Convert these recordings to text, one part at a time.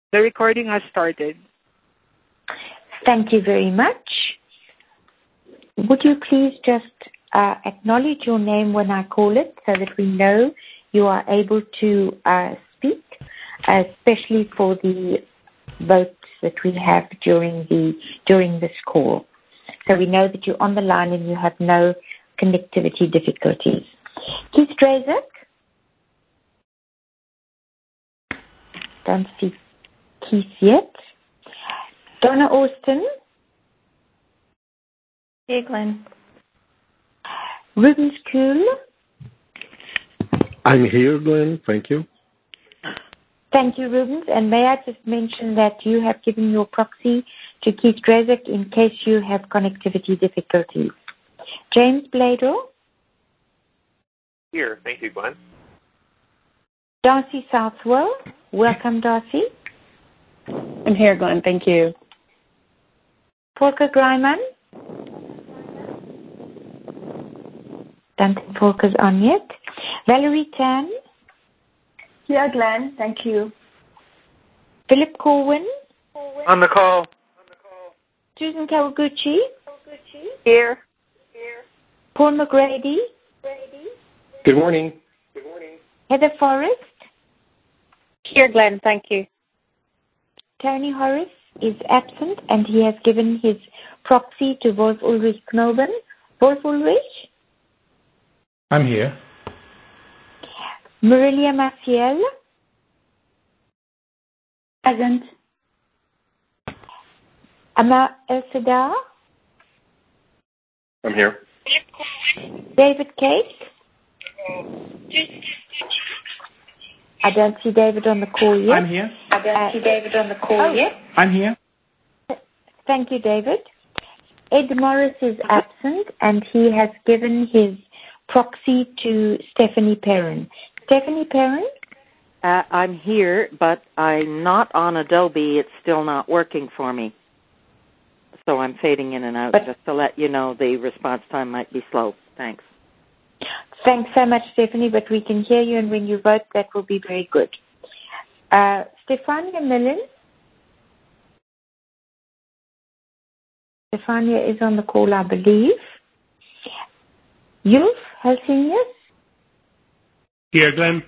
The recording has started. Thank you very much. Would you please just acknowledge your name when I call it so that we know you are able to speak, especially for the votes that we have during this call. So we know that you're on the line and you have no connectivity difficulties. Keith Drazek? Don't see Keith yet. Donna Austin? Hey, Glenn. Rubens Kuhl? I'm here, Glenn. Thank you. Thank you, Rubens. And may I just mention that you have given your proxy to Keith Drazek in case you have connectivity difficulties. James Bladel? Here. Thank you, Glenn. Darcy Southwell? Welcome, Darcy. I'm here, Glenn. Thank you. Volker Greiman? Don't think Volker's on yet. Valerie Tan? Here, Glenn. Thank you. Philip Corwin? On the call. Susan Kawaguchi? Here. Paul McGrady? Good morning. Heather Forrest? Here, Glenn. Thank you. Tony Horace is absent and he has given his proxy to Wolf Ulrich Knoben. Wolf Ulrich? I'm here. Marilia Maciel? Present. Amma El Sadar? I'm here. David Cake? I don't see David on the call yet. I'm here. Oh. I'm here. Thank you, David. Ed Morris is absent and he has given his proxy to Stephanie Perrin. Stephanie Perrin? I'm here, but I'm not on Adobe. It's still not working for me. So I'm fading in and out just to let you know the response time might be slow. Thanks. Thanks so much, Stephanie, but we can hear you, and when you vote, that will be very good. Stefania Millen? Stefania is on the call, I believe. Yulf Helsinius? Here, Glenn.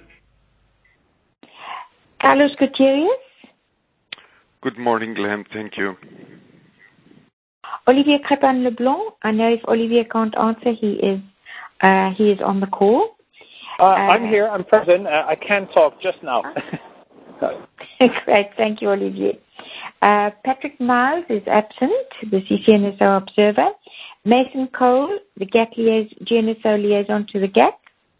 Carlos Gutierrez? Good morning, Glenn. Thank you. Olivier Crepin-Leblanc? I know if Olivier can't answer, he is on the call. I'm here. I'm present. I can talk just now. Great. Thank you, Olivier. Patrick Miles is absent, the CCNSO observer. Mason Cole, the GNSO liaison to the GAC.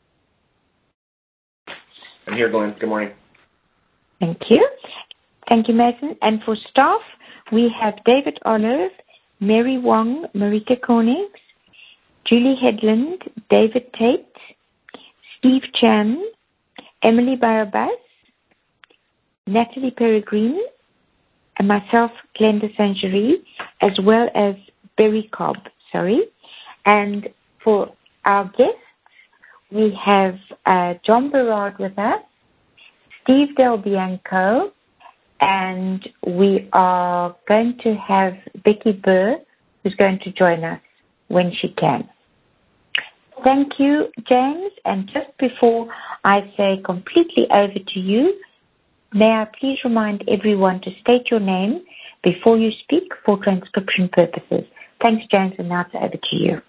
I'm here, Glenn. Good morning. Thank you. Thank you, Mason. And for staff, we have David Olive, Mary Wong, Marika Konings, Julie Headland, David Tate, Steve Chan, Emily Barabas, Natalie Peregrine, and myself, Glenda Sangerie, as well as Berry Cobb. And for our guests, we have John Berard with us, Steve Del Bianco, and we are going to have Becky Burr, who's going to join us when she can. Thank you, James. And just before I say completely over to you, may I please remind everyone to state your name before you speak for transcription purposes. Thanks, James, and now it's over to you.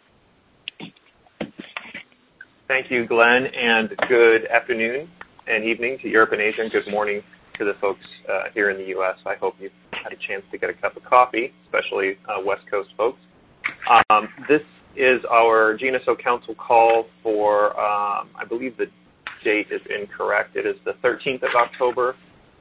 Thank you, Glenn, and good afternoon and evening to Europe and Asia, and good morning to the folks here in the U.S. I hope you've had a chance to get a cup of coffee, especially West Coast folks. This is our GNSO Council call for, I believe the date is incorrect. It is the 13th of October,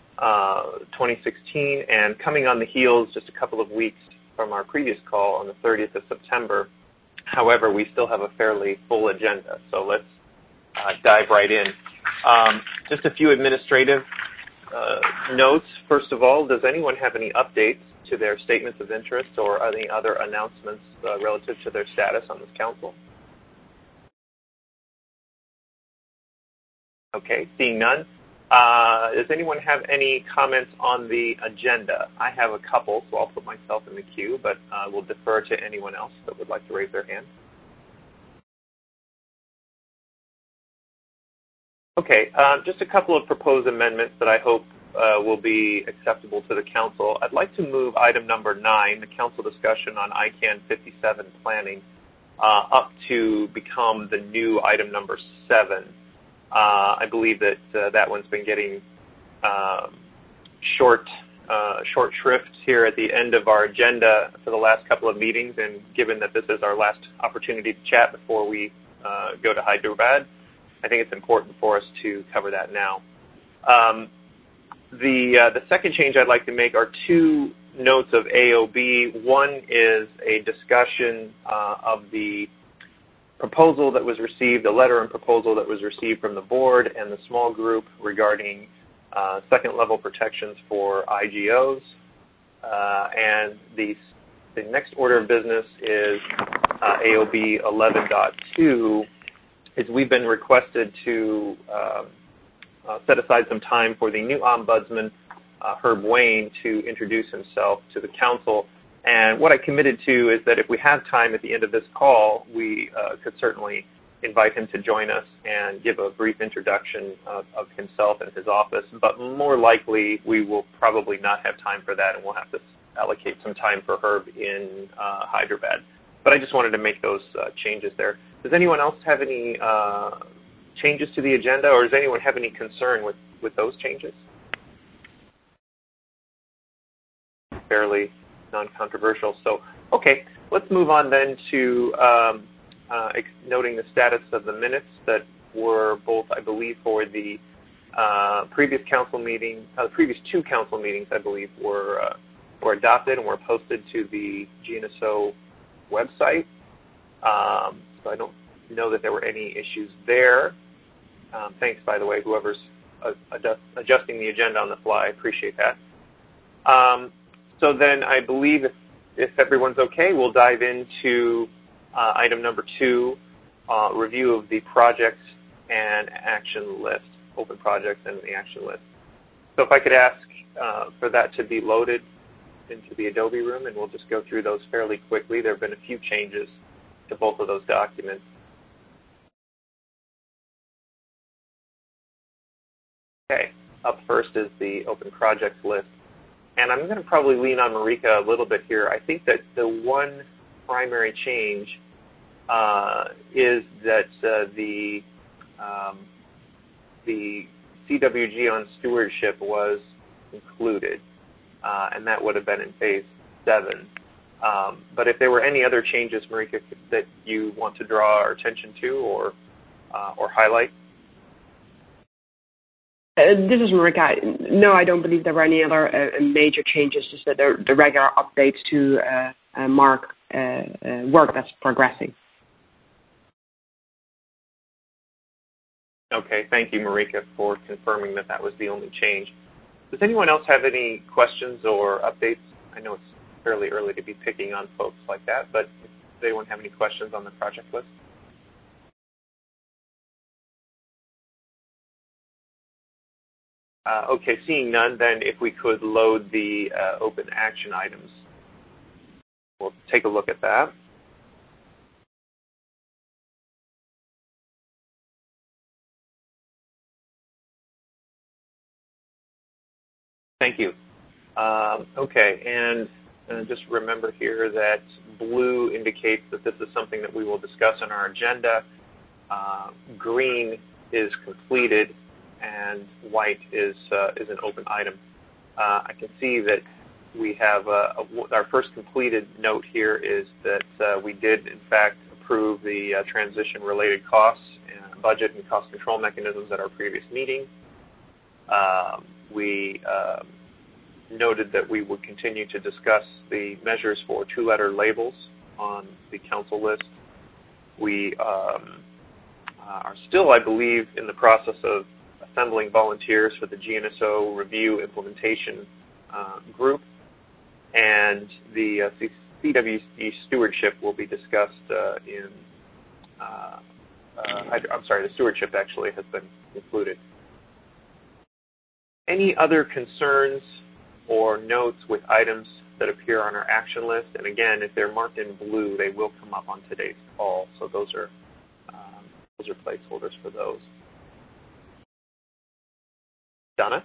2016, and coming on the heels just a couple of weeks from our previous call on the 30th of September. However, we still have a fairly full agenda, so let's dive right in. Just a few administrative notes. First of all, does anyone have any updates to their statements of interest or any other announcements relative to their status on this council? Okay, seeing none. Does anyone have any comments on the agenda? I have a couple, so I'll put myself in the queue, but we'll defer to anyone else that would like to raise their hand. Okay, just a couple of proposed amendments that I hope will be acceptable to the Council. I'd like to move item number 9, the Council discussion on ICANN 57 planning, up to become the new item number 7. I believe that that one's been getting short shrift here at the end of our agenda for the last couple of meetings, and given that this is our last opportunity to chat before we go to Hyderabad, I think it's important for us to cover that now. The second change I'd like to make are 2 notes of AOB. One is a discussion of the proposal that was received, a letter and proposal that was received from the board and the small group regarding second-level protections for IGOs. And the next order of business is AOB 11.2, is we've been requested to set aside some time for the new ombudsman, Herb Wayne, to introduce himself to the Council. And what I committed to is that if we have time at the end of this call, we could certainly invite him to join us and give a brief introduction of himself and his office. But more likely, we will probably not have time for that, and we'll have to allocate some time for Herb in Hyderabad. But I just wanted to make those changes there. Does anyone else have any changes to the agenda, or does anyone have any concern with those changes? Fairly non-controversial. So, okay, let's move on then to noting the status of the minutes that were both, I believe, for the previous council meeting, the previous 2 council meetings, I believe, were adopted and were posted to the GNSO website. So I don't know that there were any issues there. Thanks, by the way, whoever's adjusting the agenda on the fly. I appreciate that. So then I believe if everyone's okay, we'll dive into item number 2, review of the projects and action list, open projects and the action list. So if I could ask for that to be loaded into the Adobe room, and we'll just go through those fairly quickly. There have been a few changes to both of those documents. Okay, up first is the open projects list. And I'm going to probably lean on Marika a little bit here. I think that the one primary change is that the CWG on stewardship was included, and that would have been in phase 7. But if there were any other changes, Marika, that you want to draw our attention to or highlight? This is Marika. No, I don't believe there were any other major changes, just that the regular updates to mark work that's progressing. Okay, thank you, Marika, for confirming that that was the only change. Does anyone else have any questions or updates? I know it's fairly early to be picking on folks like that, but does anyone have any questions on the project list? Okay, seeing none, then if we could load the open action items. We'll take a look at that. Thank you. Okay, and just remember here that blue indicates that this is something that we will discuss on our agenda. Green is completed, and white is an open item. I can see that we have our first completed note here is that we did, in fact, approve the transition-related costs, and budget and cost control mechanisms at our previous meeting. We noted that we would continue to discuss the measures for 2-letter labels on the council list. We are still, I believe, in the process of assembling volunteers for the GNSO review implementation group, and the CWC stewardship will be discussed I'm sorry, the stewardship actually has been included. Any other concerns or notes with items that appear on our action list? And again, if they're marked in blue, they will come up on today's call. So those are placeholders for those. Donna?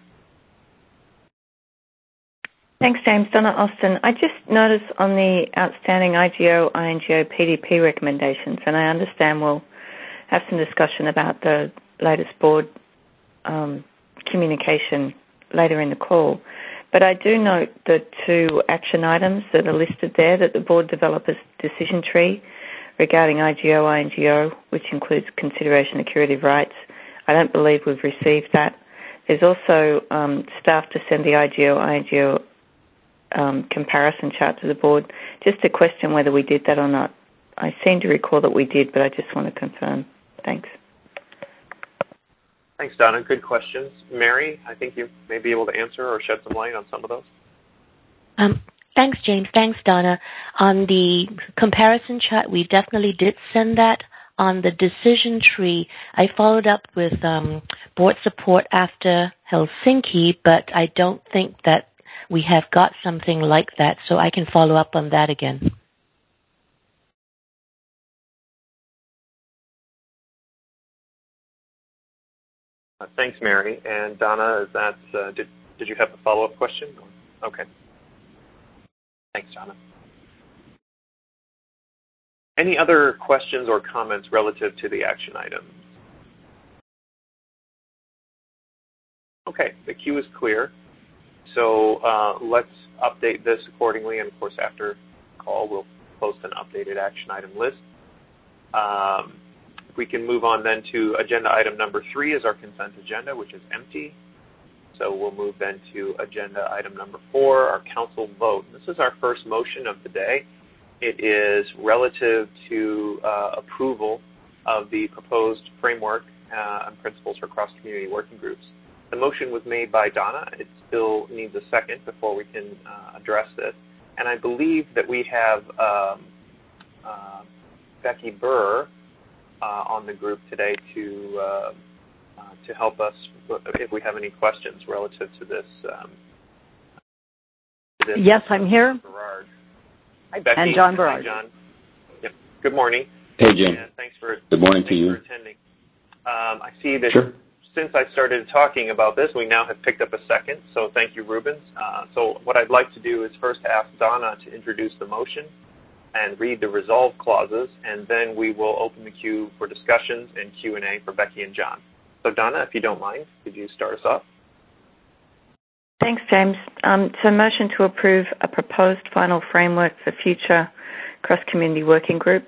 Thanks, James. Donna Austin. I just noticed on the outstanding IGO, INGO, PDP recommendations, and I understand we'll have some discussion about the latest board communication later in the call. But I do note the 2 action items that are listed there, that the board develop a decision tree regarding IGO, INGO, which includes consideration of curative rights. I don't believe we've received that. There's also staff to send the IGO, INGO comparison chart to the board. Just a question whether we did that or not. I seem to recall that we did, but I just want to confirm. Thanks. Thanks, Donna. Good questions. Mary, I think you may be able to answer or shed some light on some of those. Thanks, James. Thanks, Donna. On the comparison chart, we definitely did send that. On the decision tree, I followed up with board support after Helsinki, but I don't think that we have got something like that, so I can follow up on that again. Thanks, Mary. And Donna, is that did you have a follow-up question? Okay. Thanks, Donna. Any other questions or comments relative to the action items? Okay, the queue is clear. So let's update this accordingly, and of course after the call we'll post an updated action item list. We can move on then to agenda item number 3 is our consent agenda, which is empty. So we'll move then to agenda item number 4, our council vote. This is our first motion of the day. It is relative to approval of the proposed framework and principles for cross-community working groups. The motion was made by Donna. It still needs a second before we can address this. And I believe that we have Becky Burr on the group today to help us if we have any questions relative to this. Yes, I'm here. Berard. Hi, Becky. And John Berard. Hi, John. Yep. Good morning. Hey, Jim. And thanks for Good morning to you. For attending. I see that sure. Since I started talking about this, we now have picked up a second. So thank you, Rubens. So what I'd like to do is first ask Donna to introduce the motion and read the resolve clauses, and then we will open the queue for discussions and Q&A for Becky and John. So Donna, if you don't mind, could you start us off? Thanks, James. So motion to approve a proposed final framework for future cross-community working groups.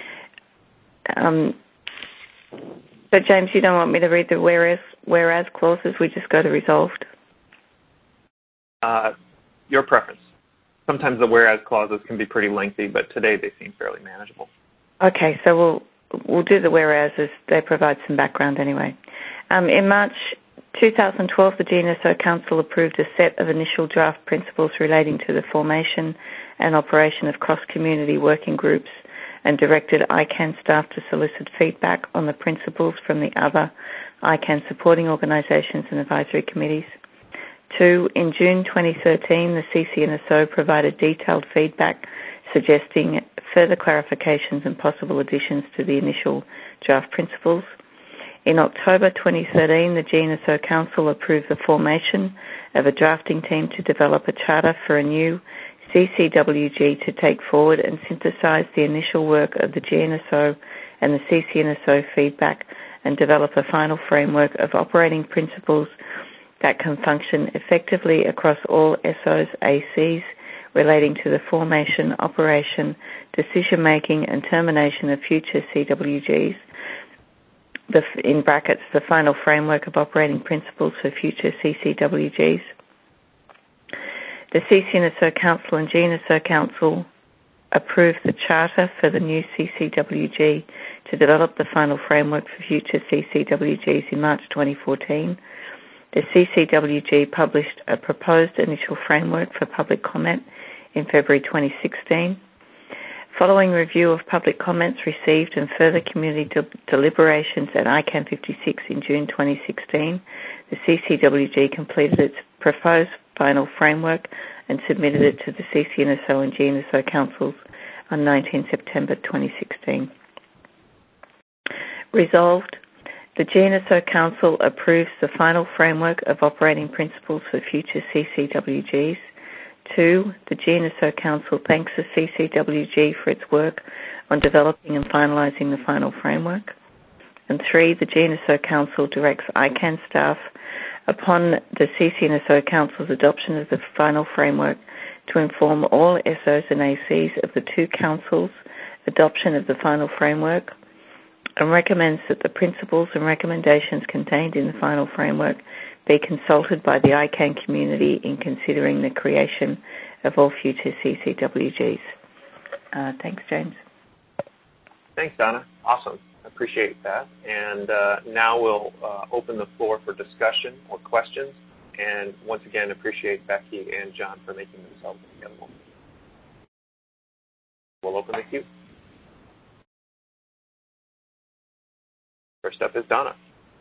But James, you don't want me to read the whereas clauses, we just go to resolved? Your preference. Sometimes the whereas clauses can be pretty lengthy, but today they seem fairly manageable. Okay, so we'll do the whereas as they provide some background anyway. In March 2012, the GNSO Council approved a set of initial draft principles relating to the formation and operation of cross-community working groups and directed ICANN staff to solicit feedback on the principles from the other ICANN supporting organizations and advisory committees. 2, in June 2013, the CCNSO provided detailed feedback suggesting further clarifications and possible additions to the initial draft principles. In October 2013, the GNSO Council approved the formation of a drafting team to develop a charter for a new CCWG to take forward and synthesize the initial work of the GNSO and the CCNSO feedback and develop a final framework of operating principles that can function effectively across all SOs, ACs, relating to the formation, operation, decision-making, and termination of future CWGs, in brackets, the final framework of operating principles for future CCWGs. The CCNSO Council and GNSO Council approved the charter for the new CCWG to develop the final framework for future CCWGs in March 2014. The CCWG published a proposed initial framework for public comment in February 2016. Following review of public comments received and further community deliberations at ICANN 56 in June 2016, the CCWG completed its proposed final framework and submitted it to the CCNSO and GNSO councils on 19 September 2016. Resolved, the GNSO Council approves the final framework of operating principles for future CCWGs. 2, the GNSO Council thanks the CCWG for its work on developing and finalising the final framework. And 3, the GNSO Council directs ICANN staff, upon the CCNSO Council's adoption of the final framework, to inform all SOs and ACs of the two councils' adoption of the final framework, and recommends that the principles and recommendations contained in the final framework be consulted by the ICANN community in considering the creation of all future CCWGs. Thanks, James. Thanks, Donna. Awesome. Appreciate that. And now we'll open the floor for discussion or questions. And once again, appreciate Becky and John for making themselves available. We'll open the queue. First up is Donna.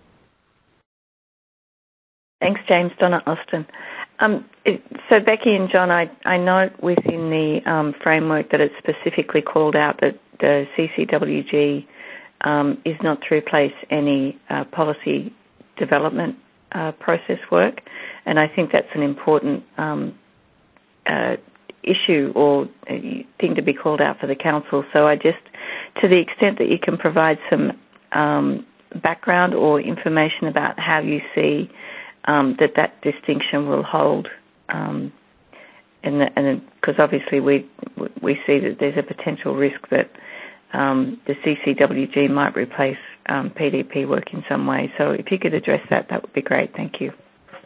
Thanks, James. Donna Austin. So Becky and John, I note within the framework that it's specifically called out that the CCWG is not to replace any policy development process work, and I think that's an important issue or thing to be called out for the Council. So I just, to the extent that you can provide some background or information about how you see that distinction will hold, and because obviously we see that there's a potential risk that the CCWG might replace PDP work in some way. So if you could address that, that would be great. Thank you.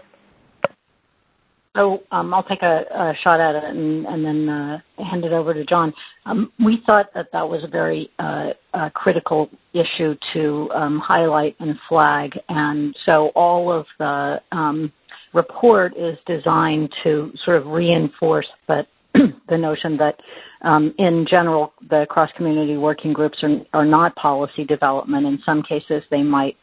So I'll take a shot at it and then hand it over to John. We thought that was a very critical issue to highlight and flag, and so all of the report is designed to sort of reinforce that the notion that in general the cross-community working groups are not policy development. In some cases they might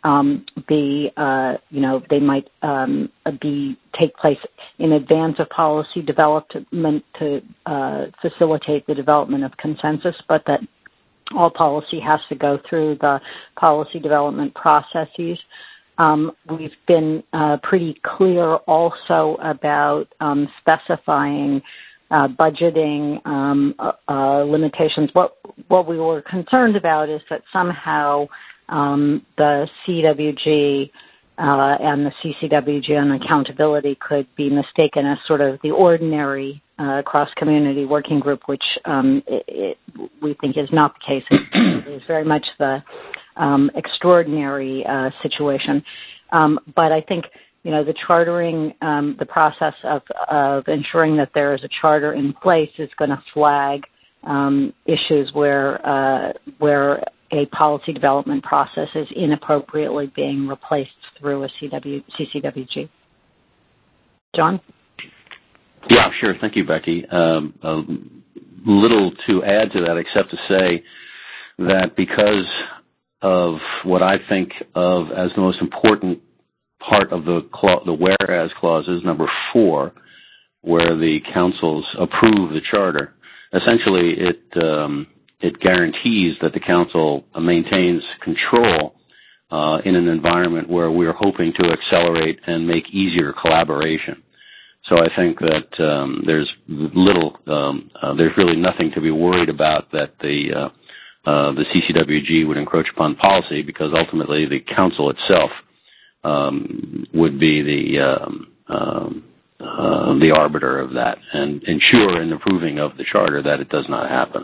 take place in advance of policy development to facilitate the development of consensus, but that all policy has to go through the policy development processes. We've been pretty clear also about specifying budgeting limitations. What we were concerned about is that somehow the CWG and the CCWG on accountability could be mistaken as sort of the ordinary cross-community working group, which we think is not the case. It is very much the extraordinary situation. But I think, the chartering, the process of ensuring that there is a charter in place is going to flag issues where a policy development process is inappropriately being replaced through a CCWG. John? Yeah, sure. Thank you, Becky. Little to add to that except to say that because of what I think of as the most important part of the whereas clauses, number 4, where the councils approve the charter, essentially it guarantees that the council maintains control in an environment where we are hoping to accelerate and make easier collaboration. So I think that there's really nothing to be worried about that the CCWG would encroach upon policy, because ultimately the council itself would be the arbiter of that and ensure in approving of the charter that it does not happen.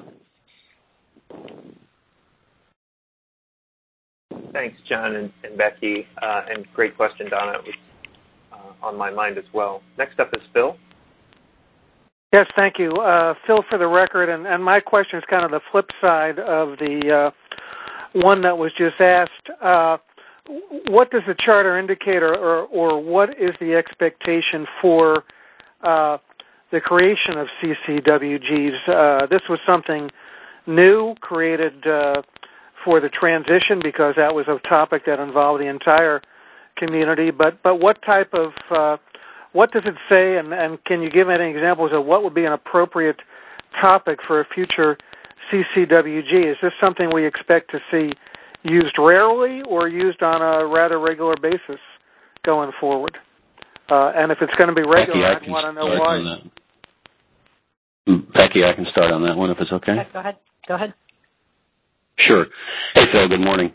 Thanks, John and Becky, and great question, Donna. It was on my mind as well. Next up is Phil. Yes, thank you. Phil, for the record, and my question is kind of the flip side of the one that was just asked. What does the charter indicate, or what is the expectation for the the creation of CCWGs. This was something new, created for the transition, because that was a topic that involved the entire community. But what type of what does it say, and can you give any examples of what would be an appropriate topic for a future CCWG? Is this something we expect to see used rarely or used on a rather regular basis going forward? And if it's going to be regular, I'd want to know why. Becky, I can start on that one if it's okay. Go ahead. Sure. Hey, Phil, good morning.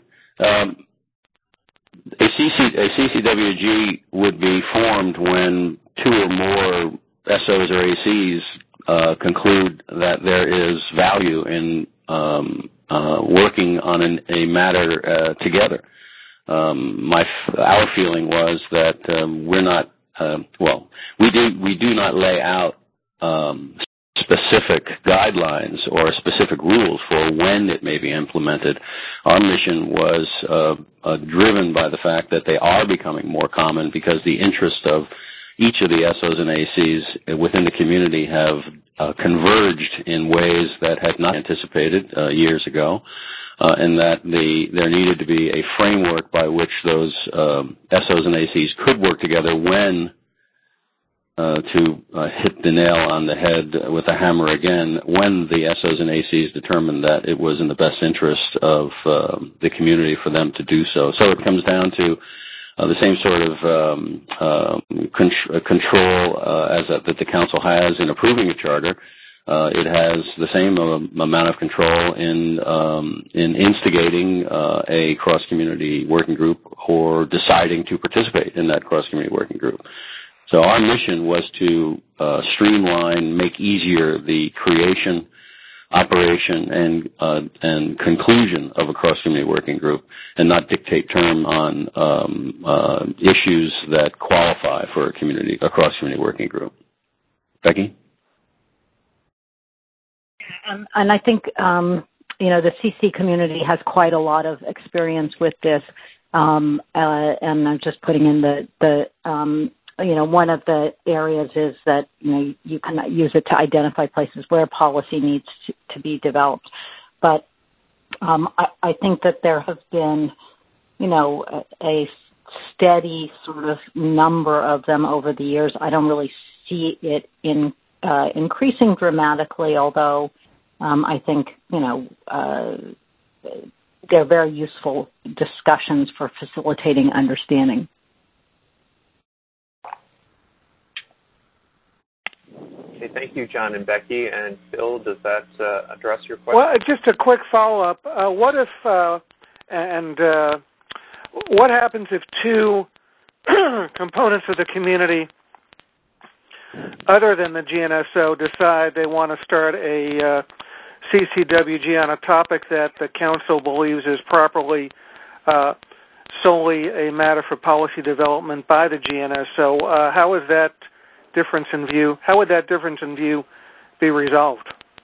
A CCWG would be formed when two or more SOs or ACs conclude that there is value in working on a matter together. Our feeling was that we're not we do not lay out specific guidelines or specific rules for when it may be implemented. Our mission was driven by the fact that they are becoming more common because the interest of each of the SOs and ACs within the community have converged in ways that had not anticipated years ago, and that there needed to be a framework by which those SOs and ACs could work together when to hit the nail on the head with a hammer again, when the SOs and ACs determined that it was in the best interest of the community for them to do so. So it comes down to the same sort of control that the council has in approving a charter. It has the same amount of control in instigating a cross-community working group or deciding to participate in that cross-community working group. So our mission was to streamline, make easier the creation, operation, and conclusion of a cross-community working group, and not dictate term on issues that qualify for a cross-community working group. Becky? And I think the CC community has quite a lot of experience with this, and I'm just putting in the one of the areas is that, you can use it to identify places where policy needs to be developed. But I think that there has been, a steady sort of number of them over the years. I don't really see it increasing dramatically, although I think, they're very useful discussions for facilitating understanding. Okay, thank you, John and Becky. And Bill, does that address your question? Well, just a quick follow-up. What if, what happens if two components of the community, other than the GNSO, decide they want to start a CCWG on a topic that the council believes is properly solely a matter for policy development by the GNSO? How is that difference in view? How would that difference in view be resolved?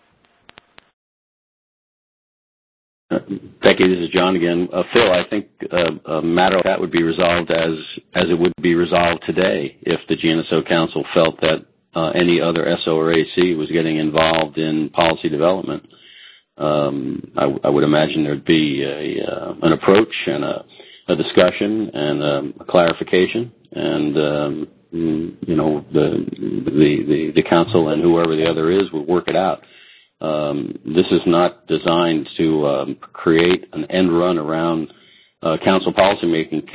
Becky, this is John again. Phil, I think a matter like that would be resolved as it would be resolved today if the GNSO Council felt that any other SO or AC was getting involved in policy development. I would imagine there'd be an approach and a discussion and a clarification, and the council and whoever the other is would work it out. This is not designed to create an end run around council policymaking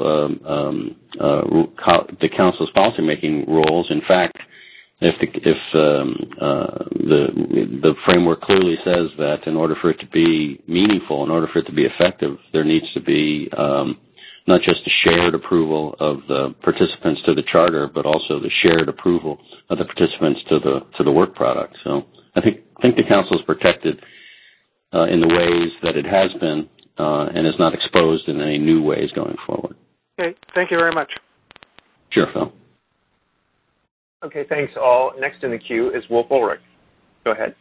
the council's policymaking roles. In fact, if the framework clearly says that in order for it to be meaningful, in order for it to be effective, there needs to be not just a shared approval of the participants to the charter, but also the shared approval of the participants to the work product. So I think the council is protected in the ways that it has been and is not exposed in any new ways going forward. Okay, thank you very much. Sure, Phil. Okay, thanks all. Next in the queue is Wolf Ulrich. Go ahead.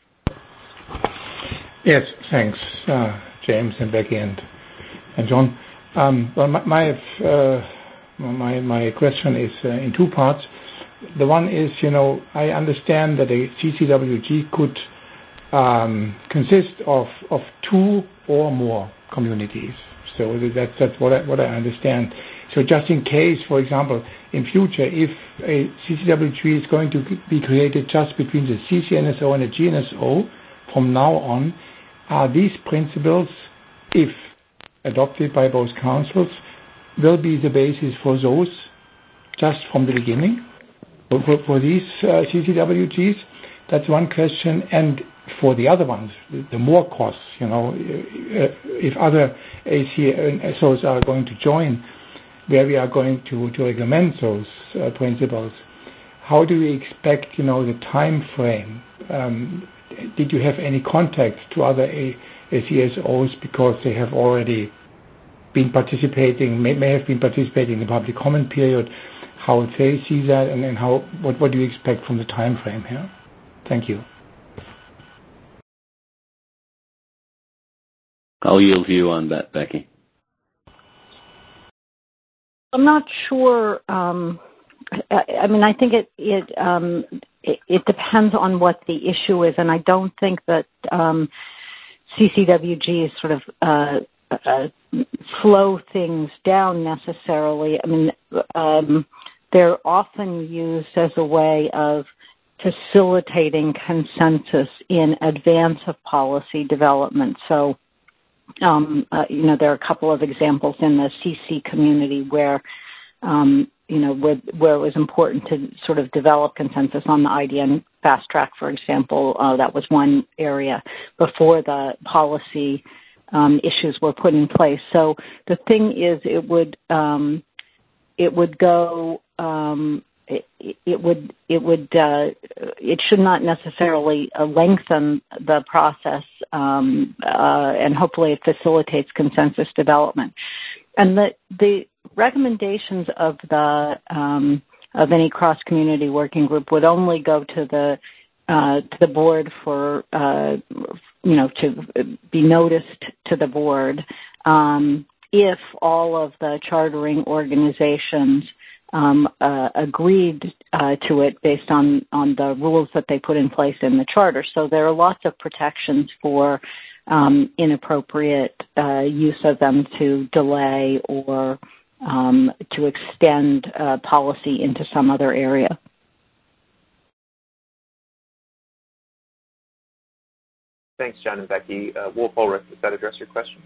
Yes, thanks, James and Becky and John. Well, my question is in two parts. The one is, I understand that a CCWG could consist of two or more communities. So that's what I understand. So just in case, for example, in future, if a CCWG is going to be created just between the CCNSO and the GNSO, from now on, are these principles, if adopted by both councils, will be the basis for those just from the beginning? For these CCWGs, that's one question. And for the other ones, the more costs, if other ACNSOs are going to join, where we are going to implement those principles, how do we expect, the time frame? Did you have any contact to other ACSOs because they have already been participating, may have been participating in the public comment period? How they see that, and then what do you expect from the time frame here? Thank you. I'll yield to you on that, Becky. I'm not sure. I think it depends on what the issue is, and I don't think that CCWGs sort of slow things down necessarily. They're often used as a way of facilitating consensus in advance of policy development. So, there are a couple of examples in the CC community where it was important to sort of develop consensus on the IDN fast track, for example. That was one area before the policy issues were put in place. So the thing is, it should not necessarily lengthen the process, and hopefully it facilitates consensus development. And the recommendations of any cross-community working group would only go to the board for to be noticed to the board if all of the chartering organizations agreed to it based on the rules that they put in place in the charter. So there are lots of protections for inappropriate use of them to delay or to extend policy into some other area. Thanks, John and Becky. Wolf Ulrich, does that address your question?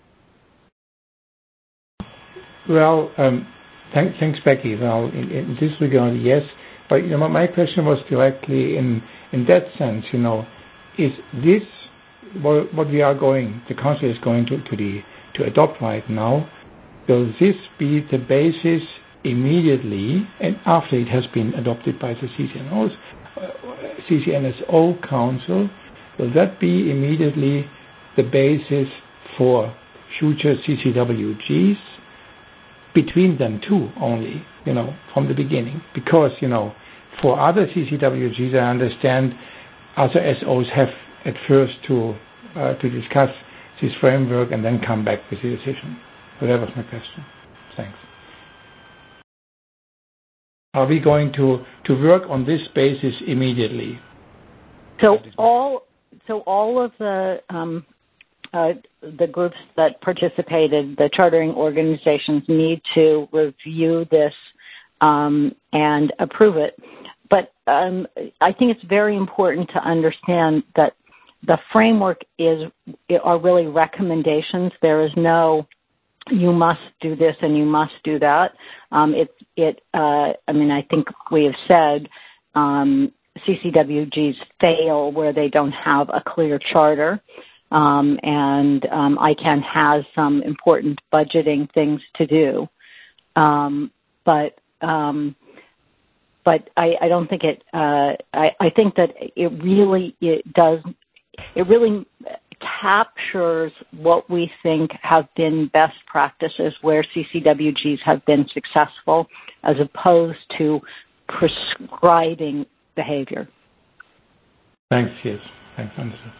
Well, thanks, Becky. Well, in this regard, yes. But my question was directly in that sense. Is this what we are the council is going to adopt right now? Will this be the basis immediately and after it has been adopted by the CCNSO Council? Will that be immediately the basis for future CCWGs? Between them two only, from the beginning. Because, for other CCWGs, I understand other SOs have at first to discuss this framework and then come back with the decision. So that was my question. Thanks. Are we going to work on this basis immediately? So all of the groups that participated, the chartering organizations, need to review this and approve it. But I think it's very important to understand that the framework are really recommendations. There is no you must do this and you must do that. I think we have said CCWGs fail where they don't have a clear charter. And ICANN has some important budgeting things to do, but I don't think it. I think that it really captures what we think have been best practices where CCWGs have been successful, as opposed to prescribing behavior. Thanks. Yes. Thanks. Understood.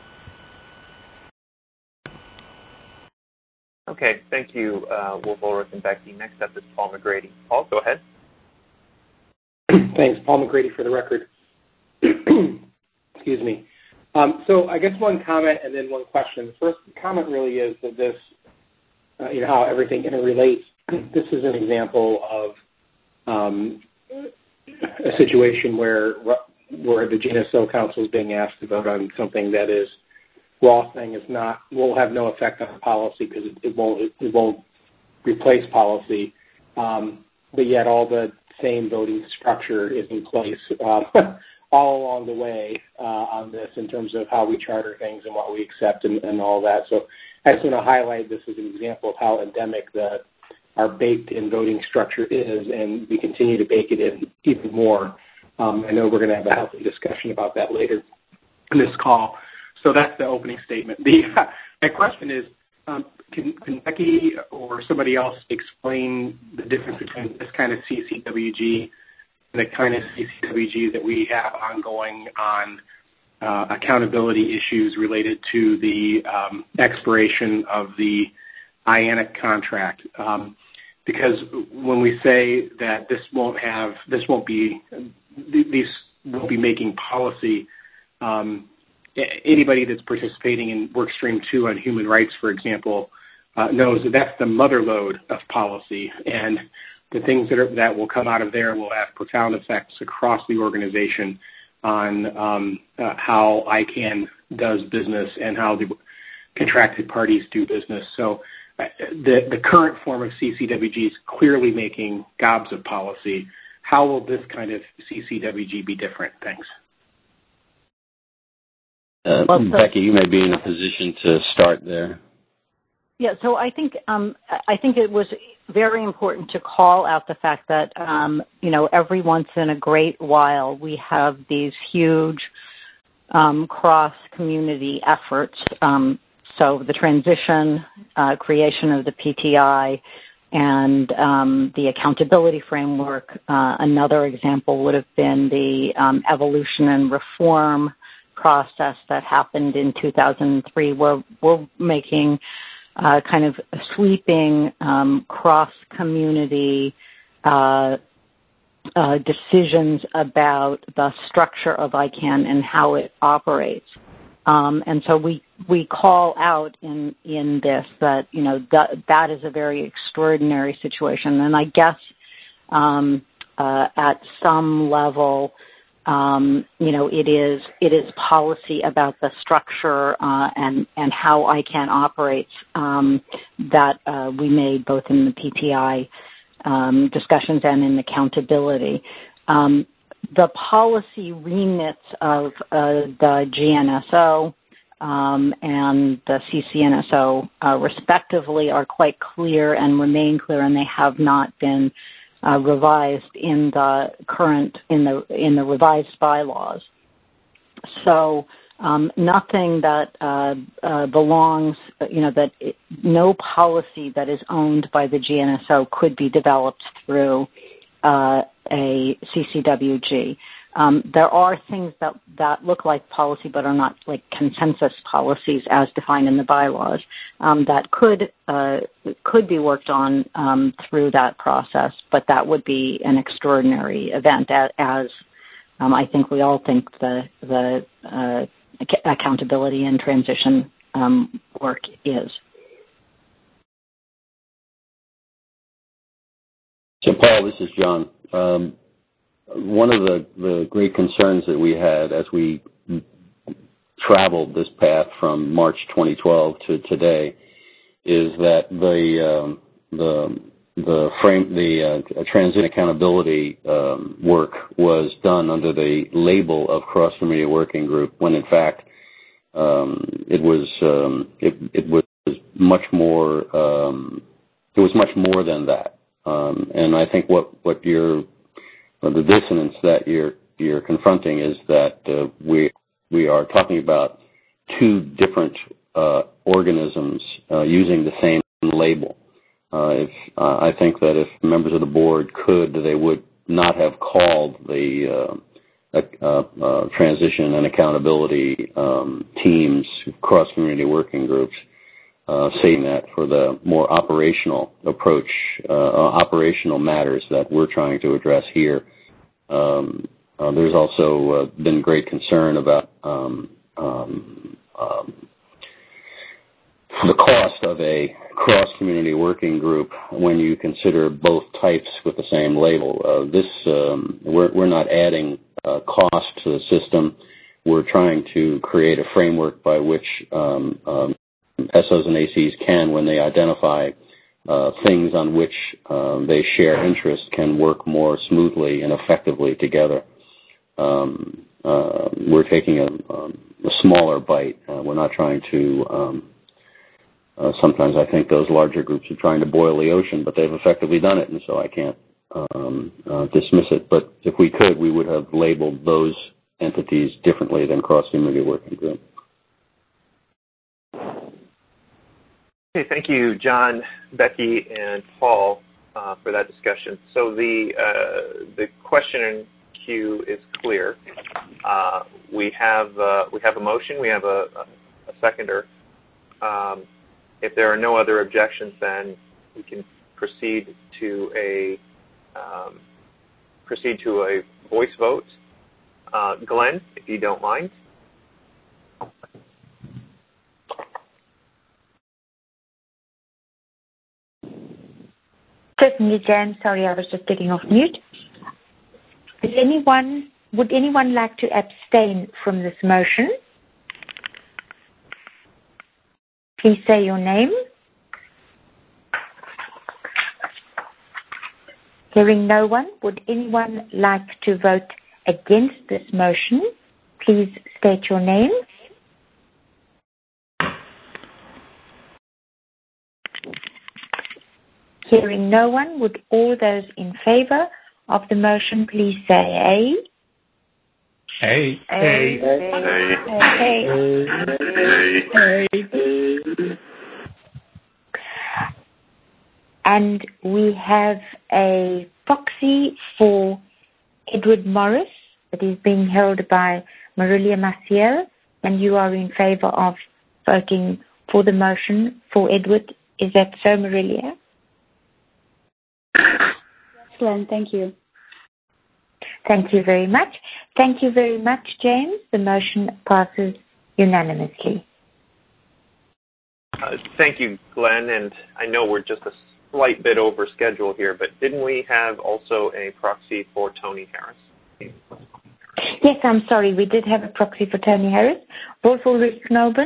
Okay, thank you, Wolf Ulrich and Becky. Next up is Paul McGrady. Paul, go ahead. Thanks. Paul McGrady for the record. Excuse me. So I guess one comment and then one question. The first comment really is that this, how everything interrelates. This is an example of a situation where the GNSO Council is being asked to vote on something that is, we're all saying will have no effect on policy because it won't replace policy, but yet all the same voting structure is in place all along the way on this in terms of how we charter things and what we accept and all that. So I just want to highlight this as an example of how endemic our baked-in voting structure is, and we continue to bake it in even more. I know we're going to have a healthy discussion about that later in this call. So that's the opening statement. My question is, can Becky or somebody else explain the difference between this kind of CCWG and the kind of CCWG that we have ongoing on accountability issues related to the expiration of the IANIC contract? Because when we say that these won't be making policy, anybody that's participating in Workstream 2 on human rights, for example, knows that that's the mother lode of policy, and the things that will come out of there will have profound effects across the organization on how ICANN does business and how the contracted parties do business. So the current form of CCWG is clearly making gobs of policy. How will this kind of CCWG be different? Thanks. Becky, you may be in a position to start there. Yeah, so I think it was very important to call out the fact that every once in a great while we have these huge cross-community efforts. So the transition, creation of the PTI, and the accountability framework. Another example would have been the evolution and reform process that happened in 2003, where we're making kind of sweeping cross-community decisions about the structure of ICANN and how it operates. And so we call out in this that that is a very extraordinary situation, and I guess at some level, it is policy about the structure and how ICANN operates that we made both in the PTI discussions and in accountability. The policy remits of the GNSO and the CCNSO respectively are quite clear and remain clear, and they have not been revised in the revised bylaws. So nothing that belongs, no policy that is owned by the GNSO could be developed through a CCWG. There are things that look like policy but are not like consensus policies as defined in the bylaws that could be worked on through that process, but that would be an extraordinary event, as I think we all think the accountability and transition work is. So, Paul, this is John. One of the great concerns that we had as we traveled this path from March 2012 to today is that the transit accountability work was done under the label of cross-community working group, when in fact it was much more. It was much more than that. And I think what the dissonance that you're confronting is that we are talking about two different organisms using the same label. I think that if members of the board could, they would not have called the transition and accountability teams cross-community working groups, saying that for the more operational approach, operational matters that we're trying to address here. There's also been great concern about the cost of a cross-community working group when you consider both types with the same label. We're not adding cost to the system. We're trying to create a framework by which SOs and ACs can, when they identify things on which they share interest, can work more smoothly and effectively together. We're taking a smaller bite. We're not trying to sometimes I think those larger groups are trying to boil the ocean, but they've effectively done it, and so I can't dismiss it. But if we could, we would have labeled those entities differently than cross-community working group. Okay, thank you, John, Becky, and Paul for that discussion. So the question in queue is clear. We have a motion. We have a seconder. If there are no other objections, then we can proceed to a voice vote. Glenn, if you don't mind. Certainly, Jan. Sorry, I was just getting off mute. Would anyone like to abstain from this motion? Please say your name. Hearing no one, would anyone like to vote against this motion? Please state your name. Hearing no one, would all those in favor of the motion please say aye? Aye. Aye. And we have a proxy for Edward Morris that is being held by Marilia Maciel, and you are in favor of voting for the motion for Edward. Is that so, Marilia? Excellent. Thank you. Thank you very much. Thank you very much, James. The motion passes unanimously. Thank you, Glenn. And I know we're just a slight bit over schedule here, but didn't we have also a proxy for Tony Harris? Yes, I'm sorry. We did have a proxy for Tony Harris. Rolf Ulrich Knoben?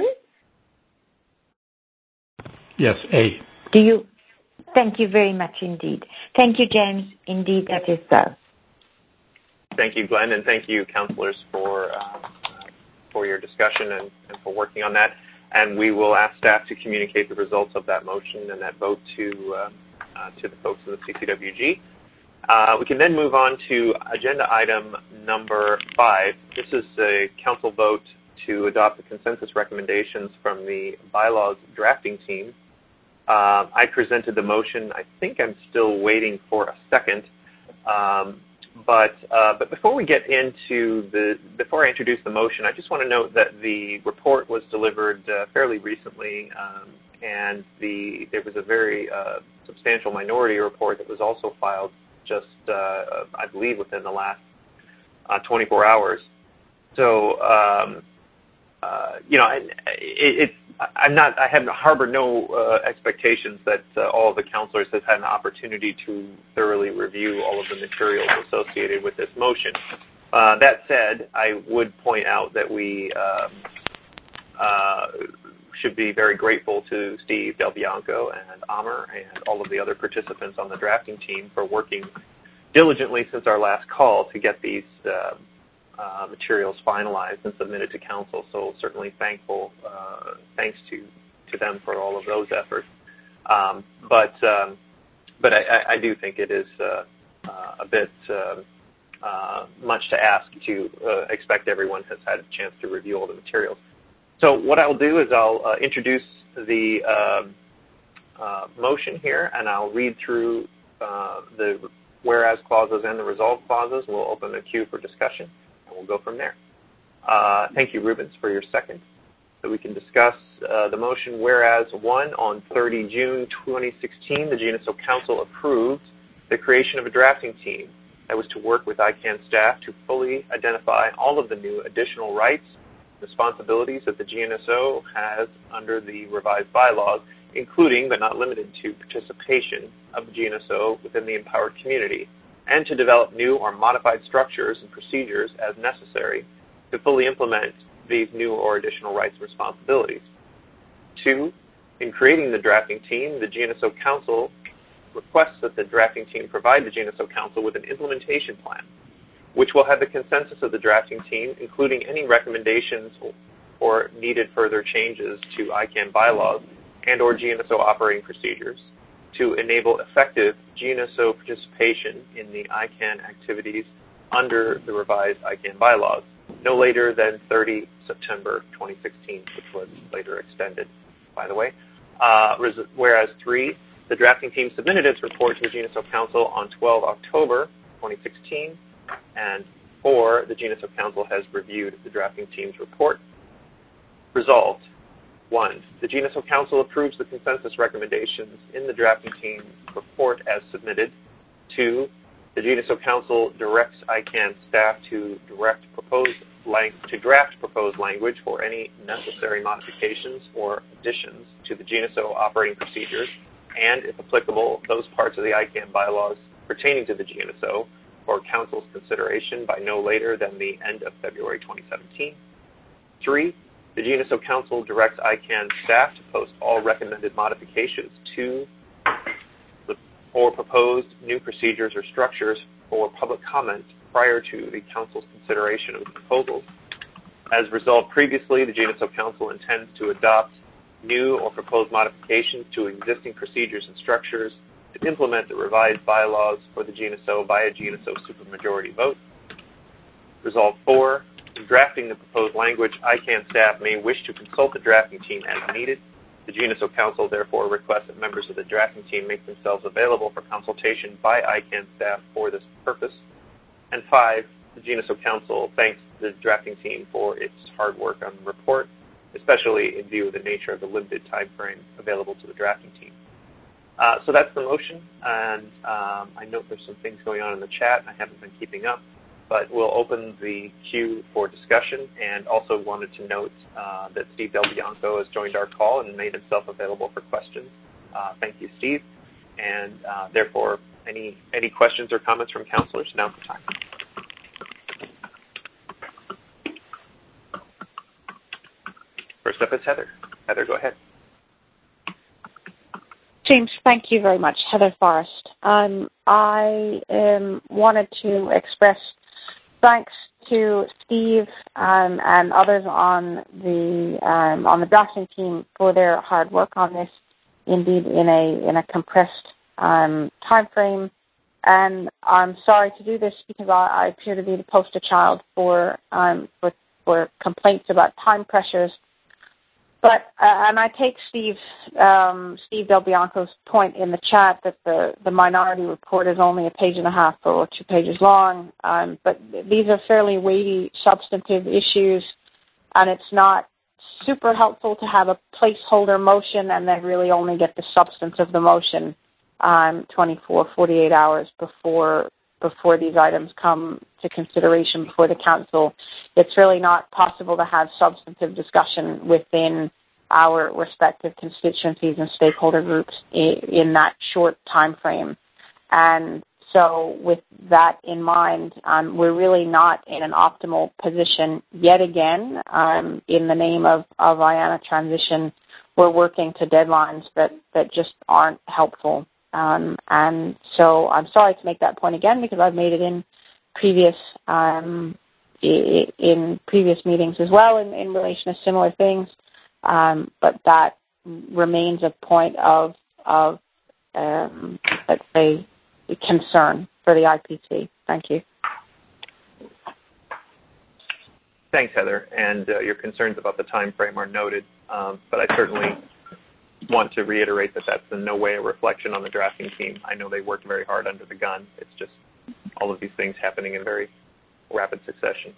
Yes, A. Do you? Thank you very much indeed. Thank you, James. Indeed, that is so. Thank you, Glenn, and thank you, counselors, for your discussion and for working on that. And we will ask staff to communicate the results of that motion and that vote to the folks in the CCWG. We can then move on to agenda item number 5. This is a council vote to adopt the consensus recommendations from the bylaws drafting team. I presented the motion. I think I'm still waiting for a second. But before I introduce the motion, I just want to note that the report was delivered fairly recently, and there was a very substantial minority report that was also filed just, I believe, within the last 24 hours. So, I have harbored no expectations that all of the counselors have had an opportunity to thoroughly review all of the materials associated with this motion. That said, I would point out that we should be very grateful to Steve Del Bianco and Amer and all of the other participants on the drafting team for working diligently since our last call to get these materials finalized and submitted to council. So certainly thanks to them for all of those efforts. But I do think it is a bit much to ask to expect everyone has had a chance to review all the materials. So what I'll do is I'll introduce the motion here, and I'll read through the whereas clauses and the resolve clauses. We'll open the queue for discussion. We'll go from there. Thank you, Rubens, for your second. So we can discuss the motion. Whereas 1, on 30 June 2016, the GNSO Council approved the creation of a drafting team that was to work with ICANN staff to fully identify all of the new additional rights, responsibilities that the GNSO has under the revised bylaws, including but not limited to participation of the GNSO within the empowered community, and to develop new or modified structures and procedures as necessary to fully implement these new or additional rights and responsibilities. 2, in creating the drafting team, the GNSO Council requests that the drafting team provide the GNSO Council with an implementation plan, which will have the consensus of the drafting team, including any recommendations or needed further changes to ICANN bylaws and or GNSO operating procedures to enable effective GNSO participation in the ICANN activities under the revised ICANN bylaws, no later than 30 September 2016, which was later extended, by the way. Whereas 3, the drafting team submitted its report to the GNSO Council on 12 October 2016, and 4, the GNSO Council has reviewed the drafting team's report. Resolved. 1, the GNSO Council approves the consensus recommendations in the drafting team report as submitted. 2, the GNSO Council directs ICANN staff to draft proposed language for any necessary modifications or additions to the GNSO operating procedures, and, if applicable, those parts of the ICANN bylaws pertaining to the GNSO for Council's consideration by no later than the end of February 2017. 3, the GNSO Council directs ICANN staff to post all recommended modifications to or proposed new procedures or structures for public comment prior to the Council's consideration of the proposals. As resolved previously, the GNSO Council intends to adopt new or proposed modifications to existing procedures and structures to implement the revised bylaws for the GNSO by a GNSO supermajority vote. Resolve 4, in drafting the proposed language, ICANN staff may wish to consult the drafting team as needed. The GNSO Council therefore requests that members of the drafting team make themselves available for consultation by ICANN staff for this purpose. And 5, the GNSO Council thanks the drafting team for its hard work on the report, especially in view of the nature of the limited time frame available to the drafting team. So that's the motion, and I note there's some things going on in the chat. I haven't been keeping up, but we'll open the queue for discussion, and also wanted to note that Steve Del Bianco has joined our call and made himself available for questions. Thank you, Steve. And therefore, any questions or comments from counselors? Now's the time. First up is Heather. Heather, go ahead. James, thank you very much. Heather Forrest. I wanted to express thanks to Steve and others on the drafting team for their hard work on this, indeed in a compressed time frame. And I'm sorry to do this because I appear to be the poster child for complaints about time pressures. But and I take Steve Del Bianco's point in the chat that the minority report is only a page and a half or 2 pages long. But these are fairly weighty, substantive issues, and it's not super helpful to have a placeholder motion and then really only get the substance of the motion 24, 48 hours before these items come to consideration before the council. It's really not possible to have substantive discussion within our respective constituencies and stakeholder groups in that short time frame. And so with that in mind, we're really not in an optimal position yet again. In the name of IANA transition, we're working to deadlines that just aren't helpful. And so I'm sorry to make that point again because I've made it in previous meetings as well in relation to similar things. But that remains a point of let's say, concern for the IPC. Thank you. Thanks, Heather. And your concerns about the time frame are noted. But I certainly want to reiterate that that's in no way a reflection on the drafting team. I know they worked very hard under the gun. It's just all of these things happening in rapid succession.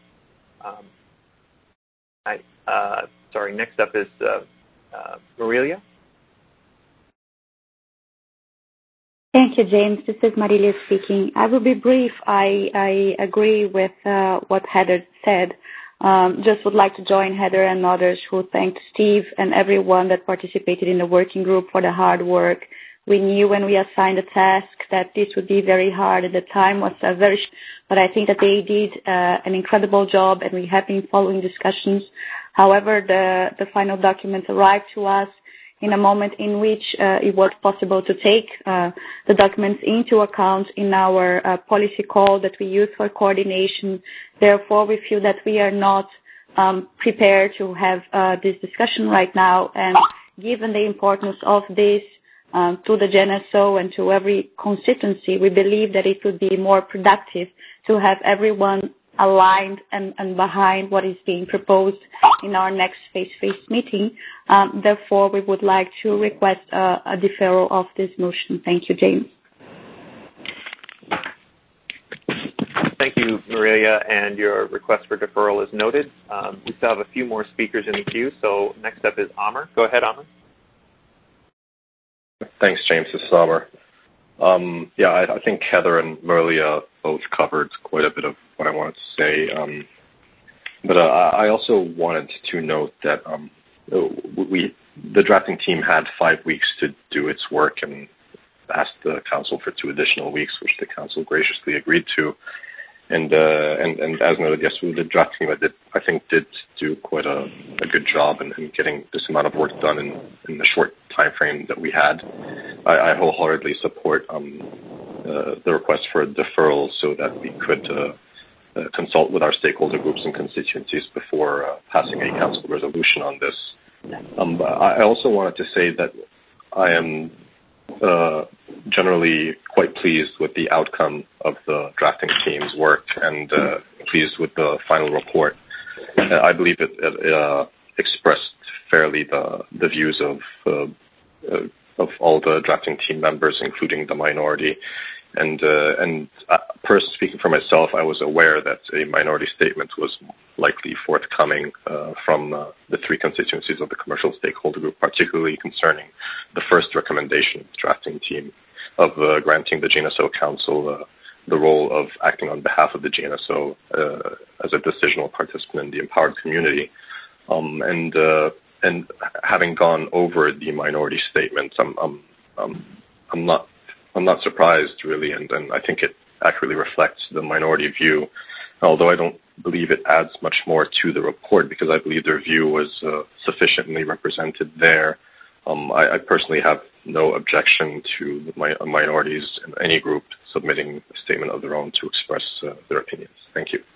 Next up is Marilia. Thank you, James. This is Marilia speaking. I will be brief. I agree with what Heather said. Just would like to join Heather and others who thanked Steve and everyone that participated in the working group for the hard work. We knew when we assigned the task that this would be very hard, and the time was but I think that they did an incredible job, and we have been following discussions. However, the final documents arrived to us in a moment in which it was possible to take the documents into account in our policy call that we use for coordination. Therefore, we feel that we are not prepared to have this discussion right now, and given the importance of this to the GNSO and to every constituency, we believe that it would be more productive to have everyone aligned and behind what is being proposed in our next face-to-face meeting. Therefore, we would like to request a deferral of this motion. Thank you, James. Thank you, Marilia, and your request for deferral is noted. We still have a few more speakers in the queue, so next up is Amr. Go ahead, Amr. Thanks, James. This is Amr. I think Heather and Marilia both covered quite a bit of what I wanted to say. But I also wanted to note that the drafting team had 5 weeks to do its work and asked the council for 2 additional weeks, which the council graciously agreed to. And as noted yesterday, the draft team I think did do quite a good job in getting this amount of work done in the short time frame that we had. I wholeheartedly support the request for a deferral so that we could consult with our stakeholder groups and constituencies before passing a council resolution on this. I also wanted to say that I am generally quite pleased with the outcome of the drafting team's work and pleased with the final report. I believe it expressed fairly the views of all the drafting team members, including the minority. And personally speaking for myself, I was aware that a minority statement was likely forthcoming from the 3 constituencies of the commercial stakeholder group, particularly concerning the first recommendation of the drafting team of granting the GNSO Council the role of acting on behalf of the GNSO as a decisional participant in the empowered community. And having gone over the minority statement, I'm not surprised really, and I think it accurately reflects the minority view, although I don't believe it adds much more to the report because I believe their view was sufficiently represented there. I personally have no objection to minorities in any group submitting a statement of their own to express their opinions. Thank you.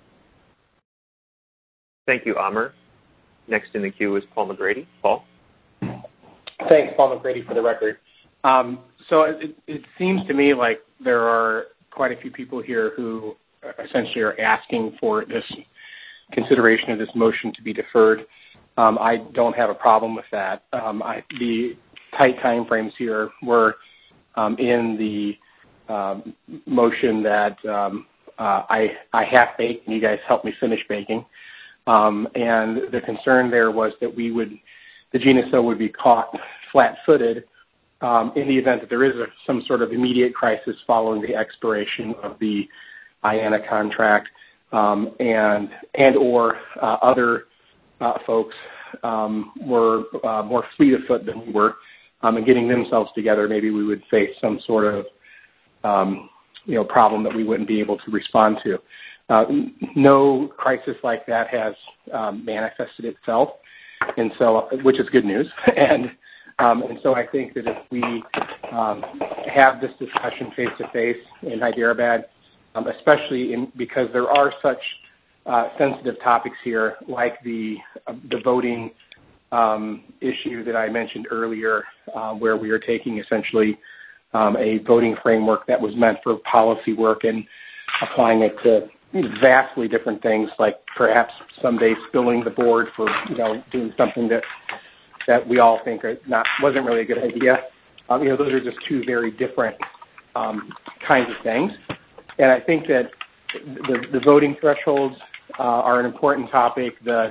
Thank you, Amr. Next in the queue is Paul McGrady. Paul? Thanks, Paul McGrady, for the record. So it seems to me like there are quite a few people here who essentially are asking for this consideration of this motion to be deferred. I don't have a problem with that. The tight time frames here were in the motion that I half baked and you guys helped me finish baking. And the concern there was that the GNSO would be caught flat-footed in the event that there is some sort of immediate crisis following the expiration of the IANA contract, and or other folks were more fleet of foot than we were, and getting themselves together, maybe we would face some sort of problem that we wouldn't be able to respond to. No crisis like that has manifested itself, and so which is good news. And so I think that if we have this discussion face-to-face in Hyderabad, especially because there are such sensitive topics here, like the voting issue that I mentioned earlier, where we are taking essentially a voting framework that was meant for policy work and applying it to vastly different things, like perhaps someday spilling the board for doing something that we all think wasn't really a good idea. Those are just 2 very different kinds of things. And I think that the voting thresholds are an important topic. The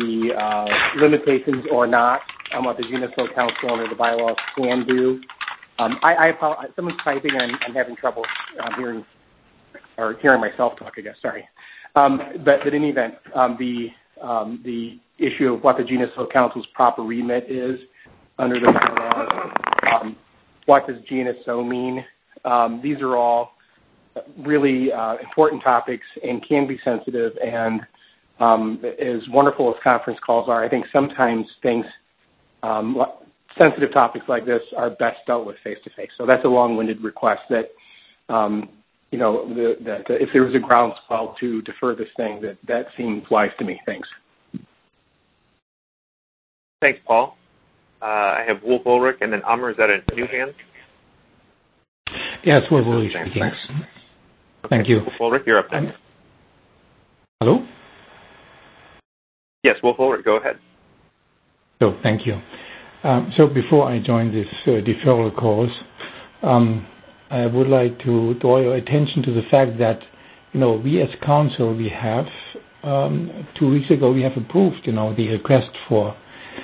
limitations or not on what the GNSO Council under the bylaws can do I apologize. Someone's typing, and I'm having trouble hearing myself talk, I guess. Sorry. But in any event, the issue of what the GNSO Council's proper remit is under the bylaws, what does GNSO mean? These are all really important topics and can be sensitive. And as wonderful as conference calls are, I think sometimes things, sensitive topics like this, are best dealt with face-to-face. So that's a long-winded request that, that if there was a groundswell to defer this thing, that seems wise to me. Thanks. Thanks, Paul. I have Wolf Ulrich, and then Amr. Is that a new hand? Yes, Wolf Ulrich speaking. Thanks. Thank you. Wolf Ulrich, you're up next. Hello? Yes, Wolf Ulrich, go ahead. So, thank you. So before I join this deferral course, I would like to draw your attention to the fact that, we as council, we have, 2 weeks ago, we have approved, the request for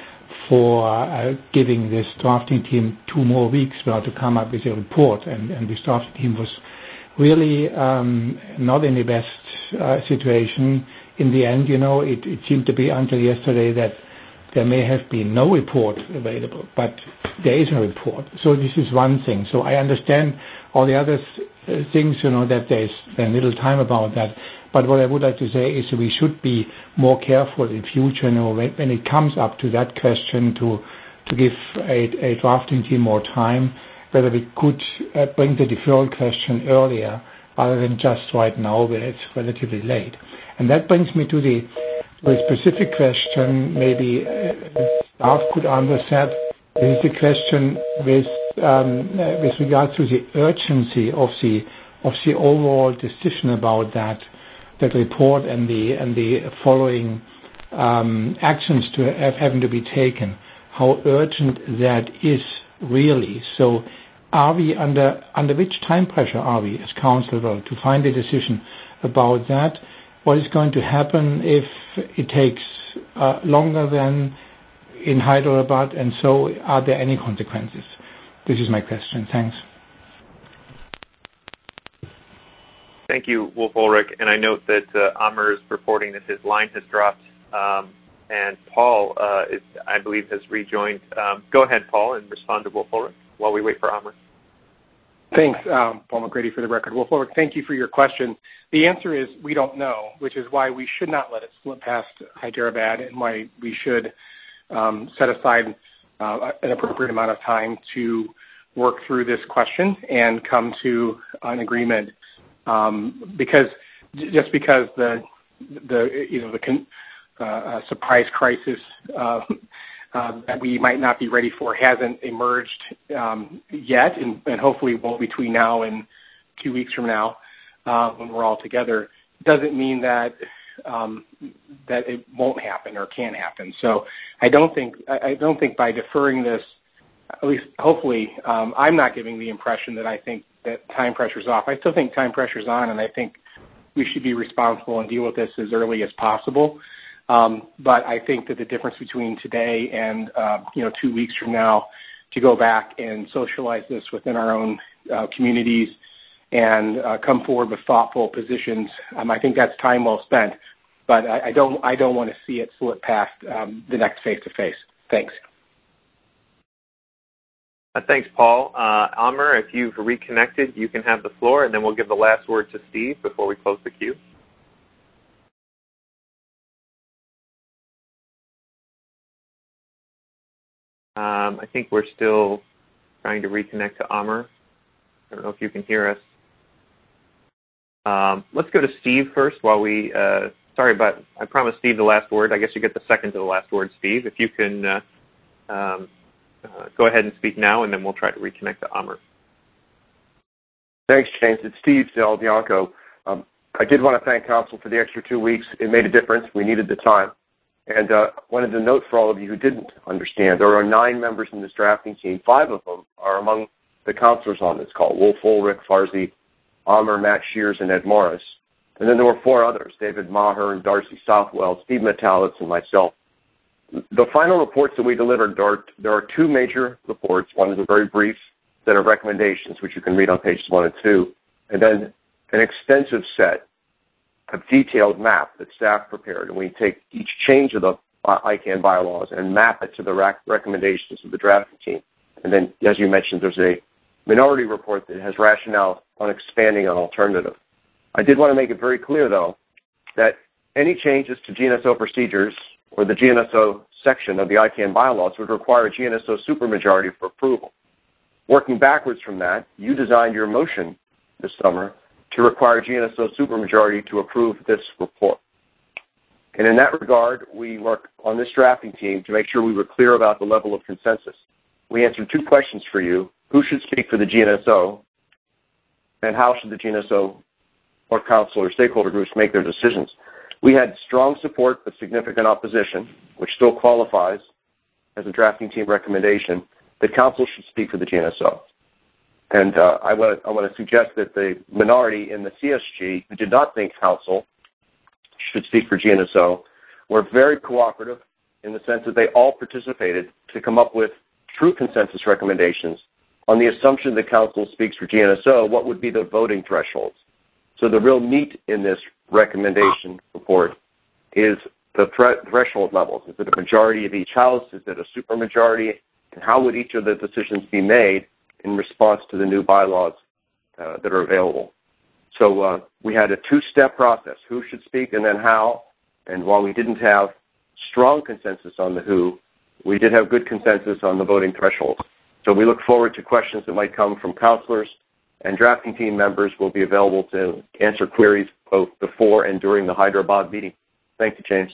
giving this drafting team 2 more weeks to come up with a report. And this drafting team was really not in the best situation. In the end, it seemed to be until yesterday that there may have been no report available, but there is a report. So this is one thing. So I understand all the other things, that there's very little time about that. But what I would like to say is we should be more careful in future, when it comes up to that question, to give a drafting team more time, whether we could bring the deferral question earlier rather than just right now where it's relatively late. And that brings me to the specific question, maybe staff could answer that. There is a question with regard to the urgency of the overall decision about that report and the following actions having to be taken. How urgent that is really. So, are we under which time pressure are we as council to find a decision about that? What is going to happen if it takes longer than in Hyderabad, and so are there any consequences? This is my question. Thanks. Thank you, Wolf Ulrich. And I note that Amr is reporting that his line has dropped, and Paul, I believe, has rejoined. Go ahead, Paul, and respond to Wolf Ulrich while we wait for Amr. Thanks, Paul McGrady, for the record. Wolf Ulrich, thank you for your question. The answer is we don't know, which is why we should not let it slip past Hyderabad and why we should set aside an appropriate amount of time to work through this question and come to an agreement. Because the surprise crisis that we might not be ready for hasn't emerged yet, and hopefully won't between now and 2 weeks from now when we're all together, doesn't mean that it won't happen or can't happen. So I don't think by deferring this, at least hopefully, I'm not giving the impression that I think that time pressure's off. I still think time pressure's on, and I think we should be responsible and deal with this as early as possible. But I think that the difference between today and 2 weeks from now, to go back and socialize this within our own communities and come forward with thoughtful positions, I think that's time well spent. But I don't want to see it slip past the next face-to-face. Thanks. Thanks, Paul. Amr, if you've reconnected, you can have the floor, and then we'll give the last word to Steve before we close the queue. I think we're still trying to reconnect to Amr. I don't know if you can hear us. Let's go to Steve first while we... sorry, but I promised Steve the last word. I guess you get the second to the last word, Steve. If you can go ahead and speak now, and then we'll try to reconnect to Amr. Thanks, James. It's Steve Del Bianco. I did want to thank Council for the extra 2 weeks. It made a difference. We needed the time. And wanted to note for all of you who didn't understand, there are 9 members in this drafting team. 5 of them are among the counselors on this call: Wolf Ulrich, Farzi, Amr, Matt Shears, and Ed Morris. And then there were 4 others: David Maher and Darcy Southwell, Steve Metalitz, and myself. The final reports that we delivered, there are 2 major reports. One is a very brief set of recommendations, which you can read on pages 1 and 2, and then an extensive set of detailed map that staff prepared. And we take each change of the ICANN bylaws and map it to the recommendations of the drafting team. And then, as you mentioned, there's a minority report that has rationale on expanding an alternative. I did want to make it very clear, though, that any changes to GNSO procedures or the GNSO section of the ICANN bylaws would require a GNSO supermajority for approval. Working backwards from that, you designed your motion this summer to require GNSO supermajority to approve this report. And in that regard, we worked on this drafting team to make sure we were clear about the level of consensus. We answered 2 questions for you. Who should speak for the GNSO? And how should the GNSO or council or stakeholder groups make their decisions? We had strong support but significant opposition, which still qualifies as a drafting team recommendation. The council should speak for the GNSO. And I want to suggest that the minority in the CSG who did not think council should speak for GNSO were very cooperative in the sense that they all participated to come up with true consensus recommendations on the assumption that council speaks for GNSO, what would be the voting thresholds. So the real meat in this recommendation report is the threshold levels. Is it a majority of each house? Is it a supermajority? And how would each of the decisions be made in response to the new bylaws that are available? So we had a 2-step process, who should speak and then how. And while we didn't have strong consensus on the who, we did have good consensus on the voting threshold. So we look forward to questions that might come from counselors, and drafting team members will be available to answer queries both before and during the Hyderabad meeting. Thank you, James.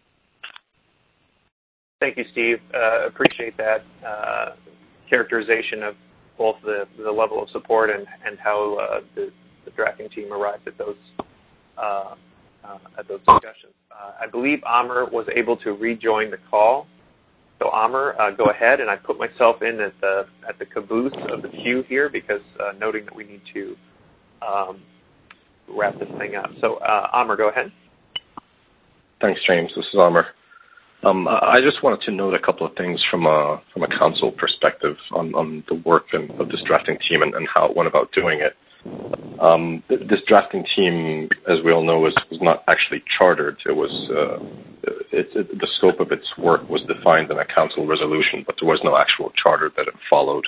Thank you, Steve. Appreciate that characterization of both the level of support and how the drafting team arrived at those discussions. I believe Amr was able to rejoin the call. So Amr, go ahead, and I put myself in at the caboose of the queue here because noting that we need to wrap this thing up. So Amr, go ahead. Thanks, James. This is Amr. I just wanted to note a couple of things from a council perspective on the work of this drafting team and how it went about doing it. This drafting team, as we all know, was not actually chartered. It was the scope of its work was defined in a council resolution, but there was no actual charter that it followed.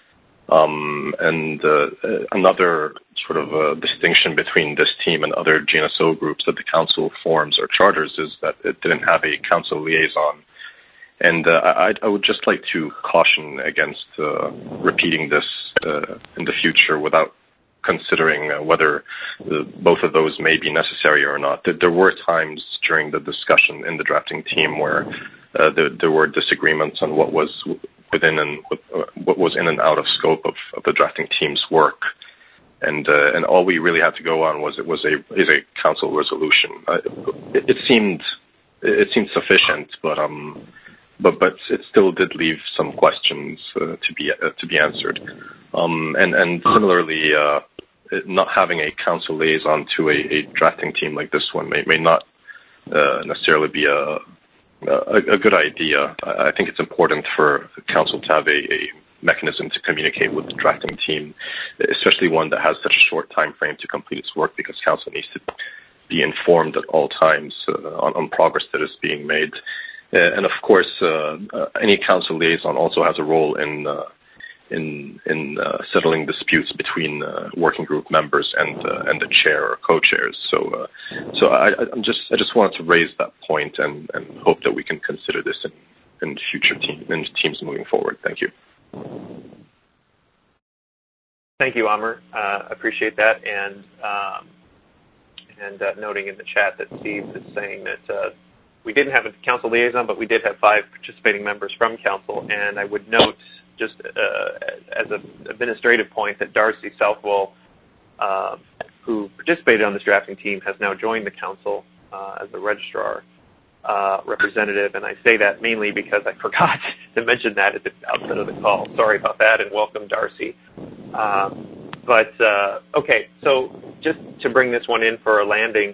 Another sort of distinction between this team and other GNSO groups that the council forms or charters is that it didn't have a council liaison. And I would just like to caution against repeating this in the future without considering whether both of those may be necessary or not. There were times during the discussion in the drafting team where there were disagreements on what was within and what was in and out of scope of the drafting team's work, and all we really had to go on was a council resolution. It seemed sufficient, but it still did leave some questions to be answered. And similarly, not having a council liaison to a drafting team like this one may not necessarily be a good idea. I think it's important for the council to have a mechanism to communicate with the drafting team, especially one that has such a short time frame to complete its work, because council needs to be informed at all times on progress that is being made. And of course, any council liaison also has a role in settling disputes between working group members and the chair or co-chairs. So I just wanted to raise that point and hope that we can consider this in future teams moving forward. Thank you. Thank you, Amr. Appreciate that, and noting in the chat that Steve is saying that we didn't have a council liaison, but we did have 5 participating members from council. And I would note, just as an administrative point, that Darcy Southwell, who participated on this drafting team, has now joined the council as the registrar representative. And I say that mainly because I forgot to mention that at the outset of the call. Sorry about that, and welcome, Darcy. Okay, so just to bring this one in for a landing,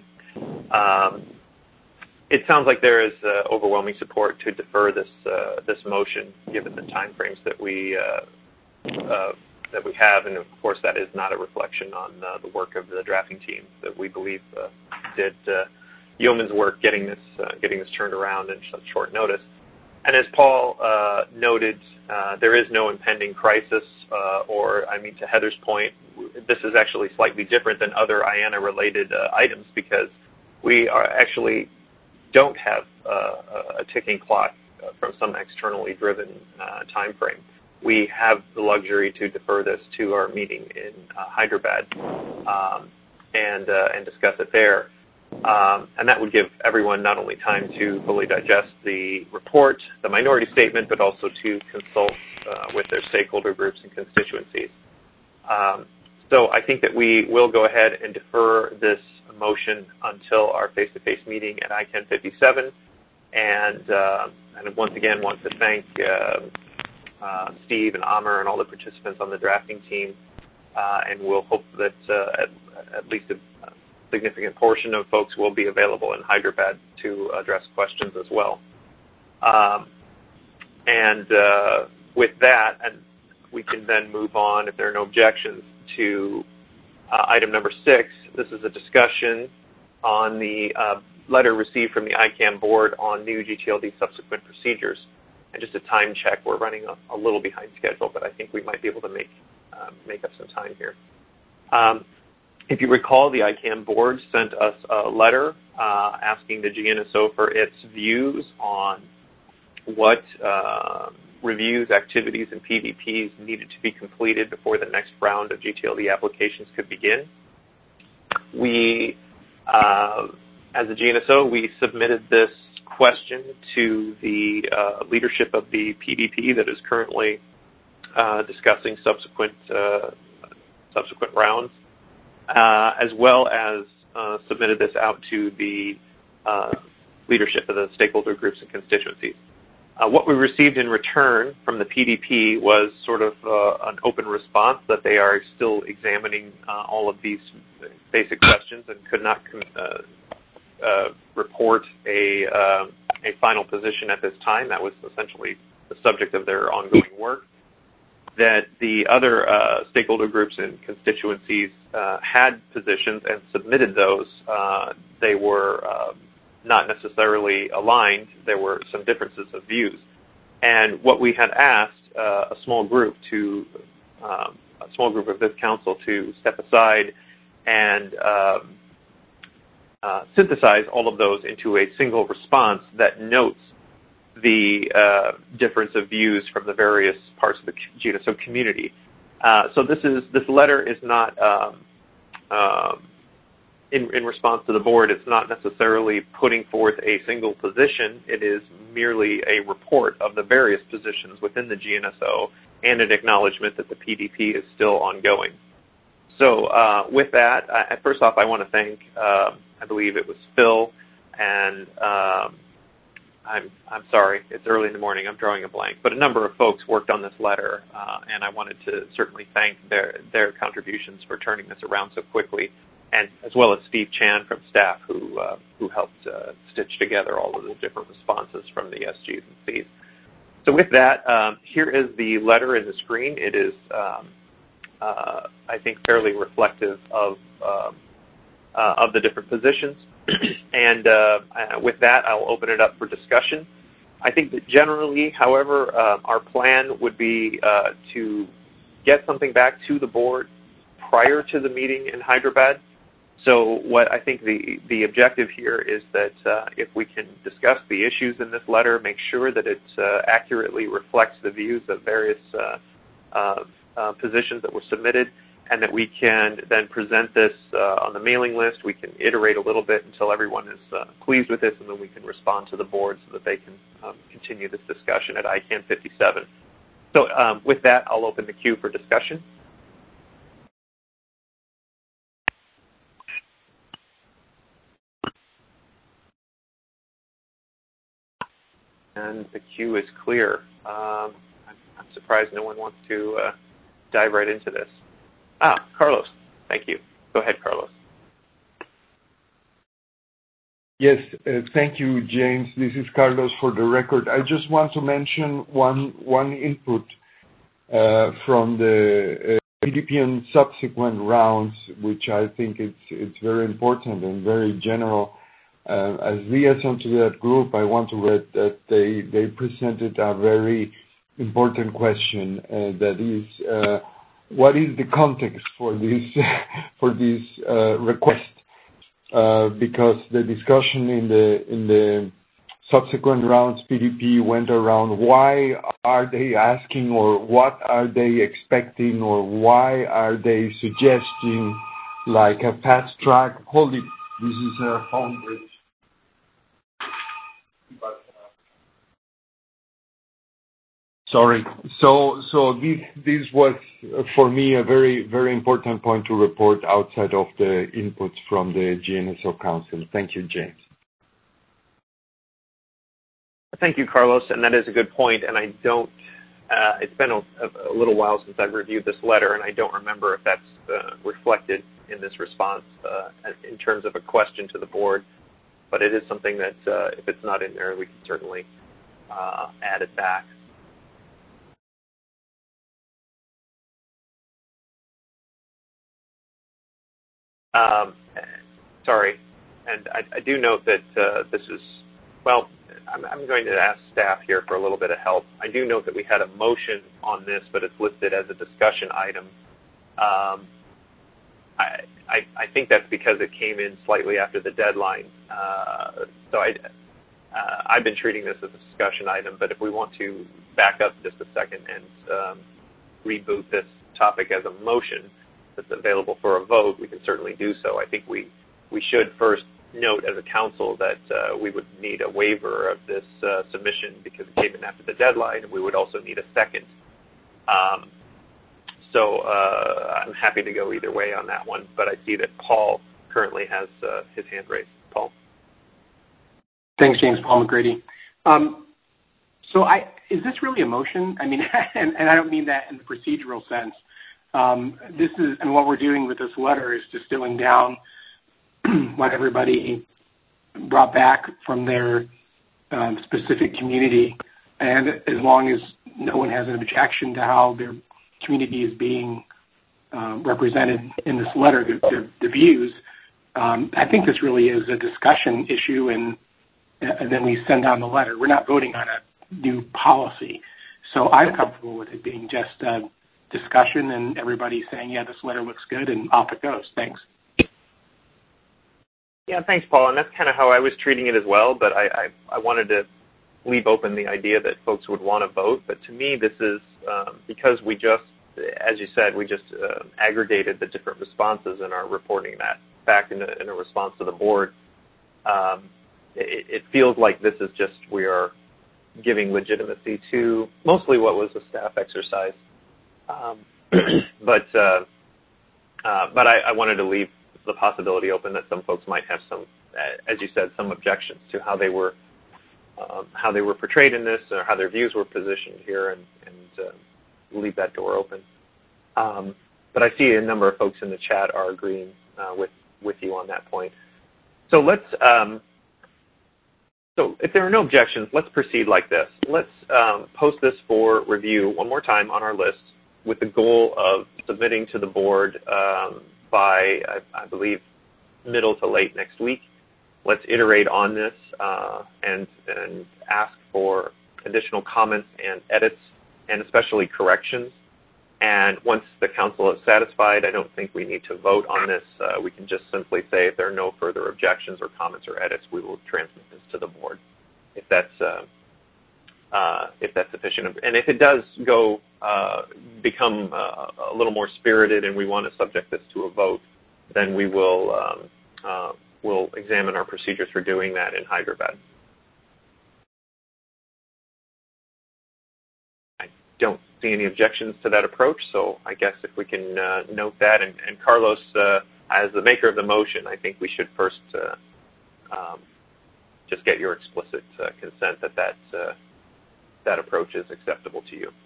it sounds like there is overwhelming support to defer this motion, given the timeframes that we that we have, and of course that is not a reflection on the work of the drafting team that we believe did yeoman's work getting this turned around in such short notice. And as Paul noted, there is no impending crisis, to Heather's point, this is actually slightly different than other IANA-related items because we actually don't have a ticking clock from some externally driven time frame. We have the luxury to defer this to our meeting in Hyderabad and discuss it there. And that would give everyone not only time to fully digest the report, the minority statement, but also to consult with their stakeholder groups and constituencies. So I think that we will go ahead and defer this motion until our face-to-face meeting at ICANN 57. And once again, want to thank Steve and Amr and all the participants on the drafting team. And we'll hope that at least a significant portion of folks will be available in Hyderabad to address questions as well. With that, and we can then move on, if there are no objections, to item number 6. This is a discussion on the letter received from the ICANN board on new GTLD subsequent procedures. And just a time check, we're running a little behind schedule, but I think we might be able to make up some time here. If you recall, the ICANN board sent us a letter asking the GNSO for its views on what reviews, activities, and PDPs needed to be completed before the next round of GTLD applications could begin. We, as a GNSO, we submitted this question to the leadership of the PDP that is currently discussing subsequent rounds, as well as submitted this out to the leadership of the stakeholder groups and constituencies. What we received in return from the PDP was sort of an open response that they are still examining all of these basic questions and could not report a final position at this time. That was essentially the subject of their ongoing work. That the other stakeholder groups and constituencies had positions and submitted those. They were not necessarily aligned. There were some differences of views. And what we had asked a small group of this council to step aside and synthesize all of those into a single response that notes the difference of views from the various parts of the GNSO community. So this letter is not in response to the board. It's not necessarily putting forth a single position. It is merely a report of the various positions within the GNSO and an acknowledgement that the PDP is still ongoing. So with that, first off, I want to thank, I believe it was Phil, and I'm sorry, it's early in the morning, I'm drawing a blank, but a number of folks worked on this letter, and I wanted to certainly thank their contributions for turning this around so quickly, and as well as Steve Chan from staff who helped stitch together all of the different responses from the SGs and Cs. So with that, here is the letter in the screen. It is, I think, fairly reflective of the different positions. And with that, I'll open it up for discussion. I think that generally, however, our plan would be to get something back to the board prior to the meeting in Hyderabad. So what I think the objective here is that if we can discuss the issues in this letter, make sure that it accurately reflects the views of various positions that were submitted, and that we can then present this on the mailing list. We can iterate a little bit until everyone is pleased with this, and then we can respond to the board so that they can continue this discussion at ICANN 57. So with that, I'll open the queue for discussion. And the queue is clear. I'm surprised no one wants to dive right into this. Carlos, thank you. Go ahead, Carlos. Yes, thank you, James. This is Carlos for the record. I just want to mention one input. from the PDP and subsequent rounds, which I think it's very important and very general. As liaison to that group, I want to read that they presented a very important question, that is, what is the context for this request? Because the discussion in the subsequent rounds, PDP went around why are they asking, or what are they expecting, or why are they suggesting like a fast track. Hold it, this is a phone bridge. Sorry. So this was for me a very, very important point to report outside of the inputs from the GNSO Council. Thank you, James. Thank you, Carlos, and that is a good point. And I don't. It's been a little while since I've reviewed this letter, and I don't remember if that's reflected in this response in terms of a question to the board. But it is something that, if it's not in there, we can certainly add it back. Sorry, and I do note that this is, well, I'm going to ask staff here for a little bit of help. I do note that we had a motion on this, but it's listed as a discussion item. I think that's because it came in slightly after the deadline. So I've been treating this as a discussion item, but if we want to back up just a second and reboot this topic as a motion that's available for a vote, we can certainly do so. I think we should first note as a council that we would need a waiver of this submission because it came in after the deadline, and we would also need a second. So I'm happy to go either way on that one, but I see that Paul currently has his hand raised. Paul. Thanks, James. Paul McGrady. So is this really a motion? I mean, and I don't mean that in the procedural sense. This is, and what we're doing with this letter is distilling down what everybody brought back from their specific community, and as long as no one has an objection to how their community is being represented in this letter, the views, I think this really is a discussion issue, and then we send down the letter. We're not voting on a new policy, so I'm comfortable with it being just a discussion and everybody saying, yeah, this letter looks good, and off it goes. Thanks. Yeah, thanks, Paul. And that's kind of how I was treating it as well, but I wanted to leave open the idea that folks would want to vote. But to me, this is because we just, as you said, we just aggregated the different responses and are reporting that back in a response to the board. It feels like this is just, we are giving legitimacy to mostly what was a staff exercise. But I wanted to leave the possibility open that some folks might have some, as you said, some objections to how they were portrayed in this, or how their views were positioned here, and leave that door open. But I see a number of folks in the chat are agreeing with you on that point. So let's. So if there are no objections, let's proceed like this. Let's post this for review one more time on our list, with the goal of submitting to the board by, I believe, middle to late next week. Let's iterate on this and ask for additional comments and edits, and especially corrections. And once the council is satisfied, I don't think we need to vote on this. We can just simply say if there are no further objections or comments or edits, we will transmit this to the board, if that's sufficient. And if it does go become a little more spirited and we want to subject this to a vote, then we will we'll examine our procedures for doing that in Hyderabad. I don't see any objections to that approach, so I guess if we can note that. And Carlos, as the maker of the motion, I think we should first just get your explicit consent that approach is acceptable to you.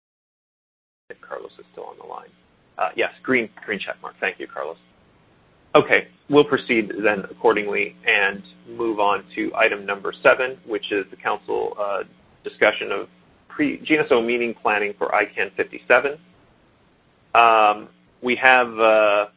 If Carlos is still on the line. Yes, green check mark. Thank you, Carlos. Okay, we'll proceed then accordingly and move on to item number 7, which is the council discussion of pre-GNSO meeting planning for ICANN 57. We have a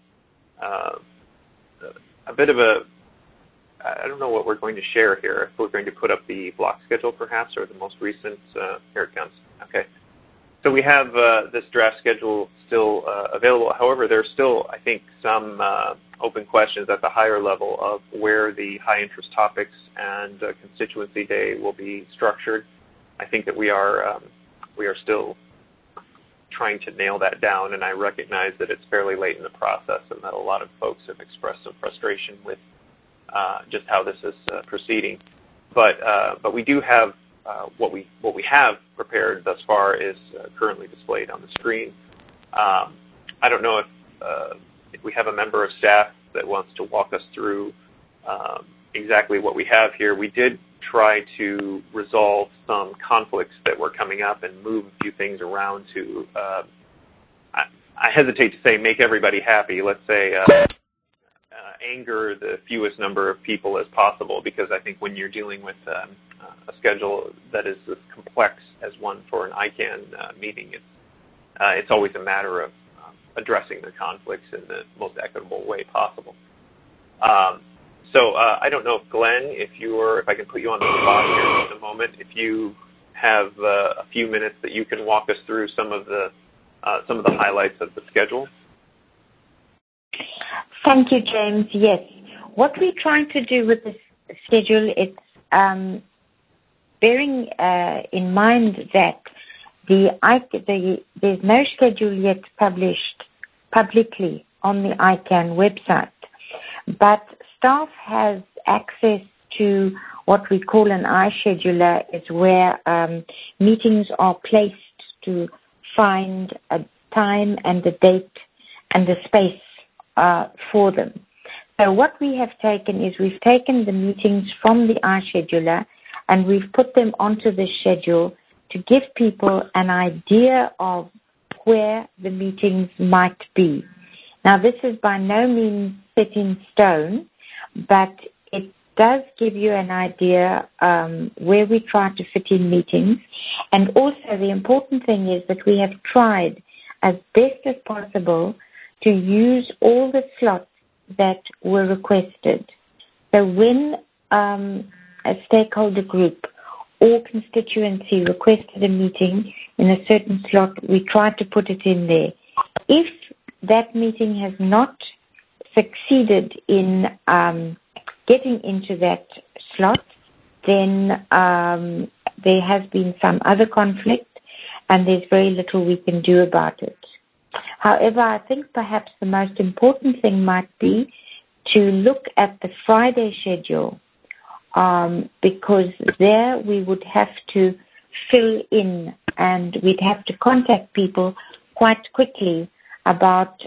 bit of a, I don't know what we're going to share here. If we're going to put up the block schedule perhaps, or the most recent, here it comes. Okay. So we have this draft schedule still available. However, there's still, I think, some open questions at the higher level of where the high interest topics and constituency day will be structured. I think that we are still trying to nail that down, and I recognize that it's fairly late in the process and that a lot of folks have expressed some frustration with just how this is proceeding. But we do have what we have prepared thus far is currently displayed on the screen. I don't know if we have a member of staff that wants to walk us through exactly what we have here. We did try to resolve some conflicts that were coming up and move a few things around to, I hesitate to say make everybody happy, let's say anger the fewest number of people as possible, because I think when you're dealing with a schedule that is as complex as one for an ICANN meeting, it's always a matter of addressing the conflicts in the most equitable way possible. So I don't know if Glenn, if I can put you on the spot here in a moment, if you have a few minutes that you can walk us through some of the highlights of the schedule. Thank you, James. Yes. What we're trying to do with this schedule is bearing in mind that there's no schedule yet published publicly on the ICANN website, but staff has access to what we call an iScheduler, is where meetings are placed to find a time and a date and a space for them. So what we have taken is we've taken the meetings from the iScheduler and we've put them onto the schedule to give people an idea of where the meetings might be. Now, this is by no means set in stone, but it does give you an idea where we try to fit in meetings. And also the important thing is that we have tried as best as possible to use all the slots that were requested. So when a stakeholder group or constituency requested a meeting in a certain slot, we tried to put it in there. If that meeting has not succeeded in getting into that slot, then there has been some other conflict and there's very little we can do about it. However, I think perhaps the most important thing might be to look at the Friday schedule, because there we would have to fill in and we'd have to contact people quite quickly about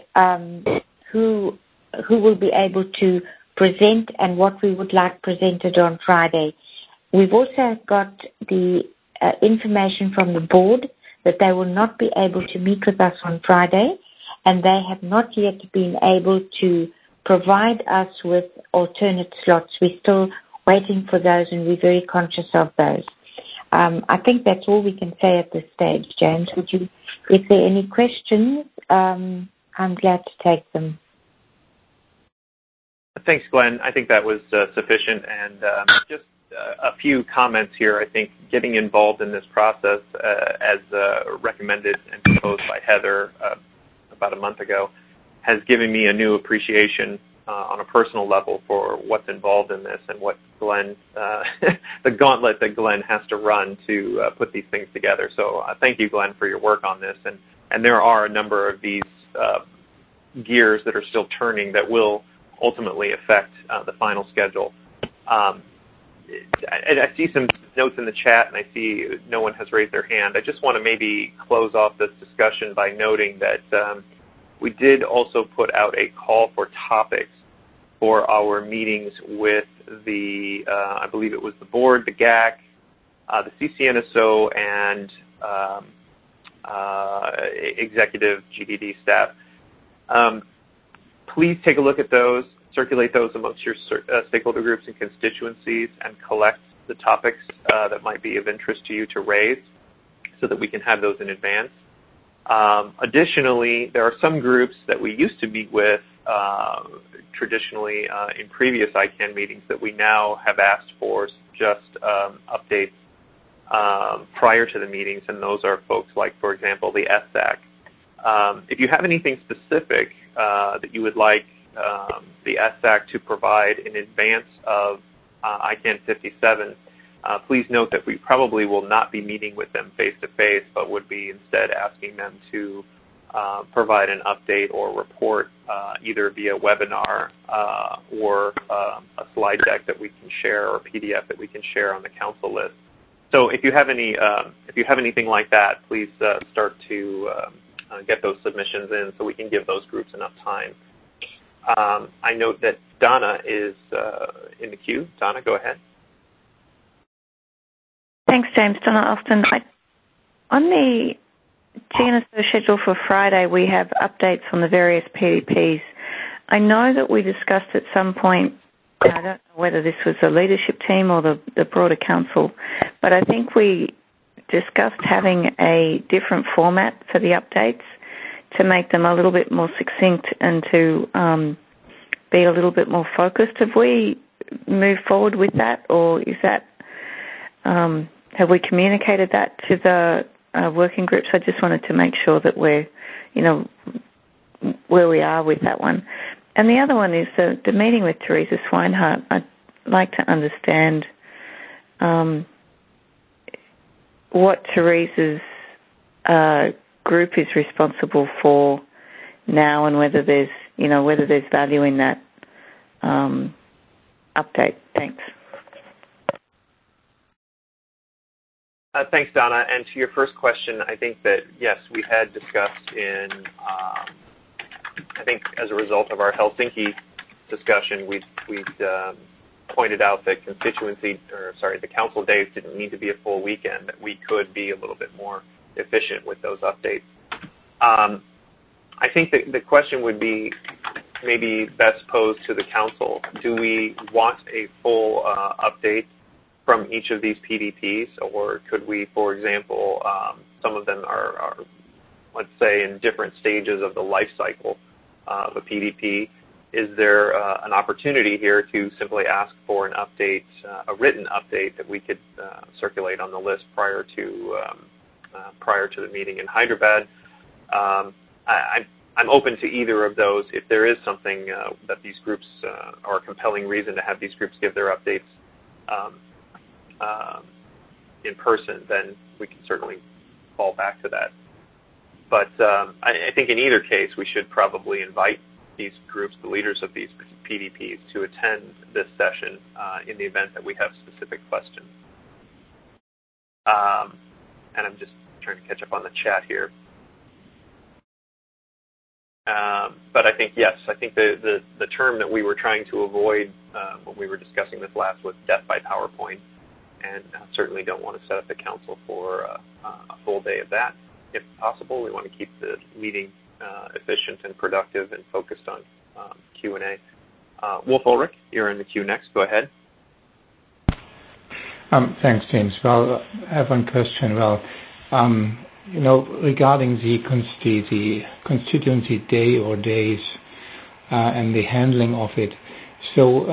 who will be able to present and what we would like presented on Friday. We've also got the information from the board that they will not be able to meet with us on Friday, and they have not yet been able to provide us with alternate slots. We're still waiting for those, and we're very conscious of those. I think that's all we can say at this stage, James. If there are any questions, I'm glad to take them. Thanks, Glenn. I think that was sufficient, and just a few comments here. I think getting involved in this process, as recommended and proposed by Heather about a month ago, has given me a new appreciation on a personal level for what's involved in this and what Glenn, the gauntlet that Glenn has to run to put these things together. So thank you, Glenn, for your work on this. And there are a number of these gears that are still turning that will ultimately affect the final schedule. I see some notes in the chat, and I see no one has raised their hand. I just want to maybe close off this discussion by noting that we did also put out a call for topics for our meetings with the, I believe it was the board, the GAC, the CCNSO, and executive GDD staff. Please take a look at those. circulate those amongst your stakeholder groups and constituencies and collect the topics that might be of interest to you to raise so that we can have those in advance. Additionally, there are some groups that we used to meet with traditionally in previous ICANN meetings that we now have asked for just updates prior to the meetings, and those are folks like, for example, the SAC. If you have anything specific that you would like the SAC to provide in advance of ICANN 57, please note that we probably will not be meeting with them face-to-face, but would be instead asking them to provide an update or report either via webinar or a slide deck that we can share or PDF that we can share on the council list. So if you have anything like that, please start to get those submissions in so we can give those groups enough time. I note that Donna is in the queue. Donna, go ahead. Thanks, James. Donna Austin. On the GNSO schedule for Friday, we have updates on the various PDPs. I know that we discussed at some point, I don't know whether this was the leadership team or the broader council, but I think we discussed having a different format for the updates to make them a little bit more succinct and to be a little bit more focused. Have we moved forward with that, or is that have we communicated that to the working groups? I just wanted to make sure that we're, where we are with that one. And the other one is the meeting with Teresa Swinehart. I'd like to understand what Teresa's group is responsible for now, and whether there's value in that update. Thanks. Thanks, Donna. And to your first question, I think that, yes, we had discussed in, I think as a result of our Helsinki discussion, we'd pointed out that the council days didn't need to be a full weekend, that we could be a little bit more efficient with those updates. I think that the question would be maybe best posed to the council. Do we want a full update from each of these PDPs, or could we, for example, some of them are, let's say, in different stages of the life cycle of a PDP. Is there an opportunity here to simply ask for an update, a written update that we could circulate on the list prior to the meeting in Hyderabad? I'm open to either of those. If there is something that these groups, or a compelling reason to have these groups give their updates in person, then we can certainly fall back to that. But I think in either case, we should probably invite these groups, the leaders of these PDPs, to attend this session in the event that we have specific questions. And I'm just trying to catch up on the chat here. But I think, yes, I think the term that we were trying to avoid when we were discussing this last was death by PowerPoint, and certainly don't want to set up the council for a full day of that. If possible, we want to keep the meeting efficient and productive and focused on Q&A. Wolf Ulrich, you're in the queue next. Go ahead. Thanks, James. Well, I have one question. Well, regarding the constituency day or days and the handling of it. So,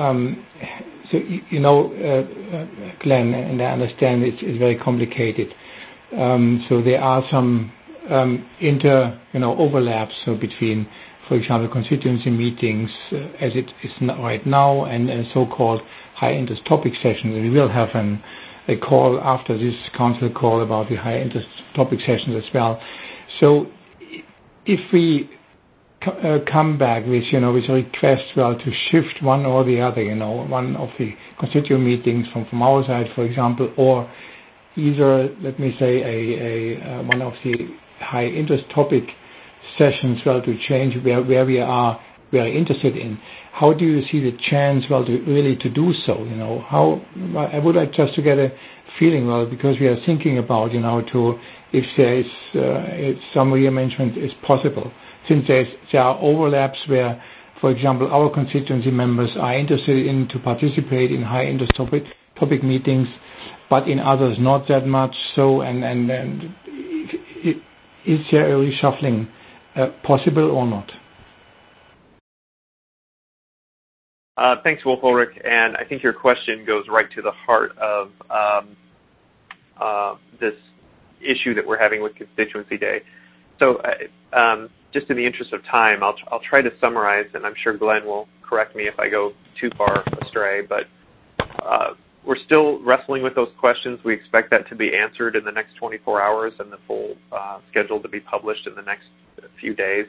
Glenn, and I understand it's very complicated. So there are some overlaps between, for example, constituency meetings as it is right now and so-called high-interest topic sessions. We will have a call after this council call about the high-interest topic sessions as well. So if we come back with a request, to shift one or the other, one of the constituent meetings from our side, for example, or either, let me say, one of the high-interest topic sessions, to change where we are very interested in. How do you see the chance, to do so? How I would like just to get a feeling, because we are thinking about, if there is some rearrangement is possible, since there are overlaps where, for example, our constituency members are interested in to participate in high interest topic meetings, but in others not that much. So, and is there a reshuffling possible or not? Thanks, Wolf Ulrich, and I think your question goes right to the heart of this issue that we're having with Constituency Day. So just in the interest of time, I'll try to summarize, and I'm sure Glenn will correct me if I go too far astray, but we're still wrestling with those questions. We expect that to be answered in the next 24 hours and the full schedule to be published in the next few days.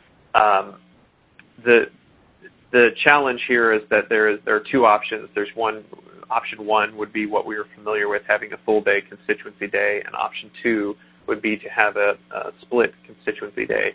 The challenge here is that there are two options. There's option one would be what we were familiar with, having a full day constituency day, and option two would be to have a split constituency day.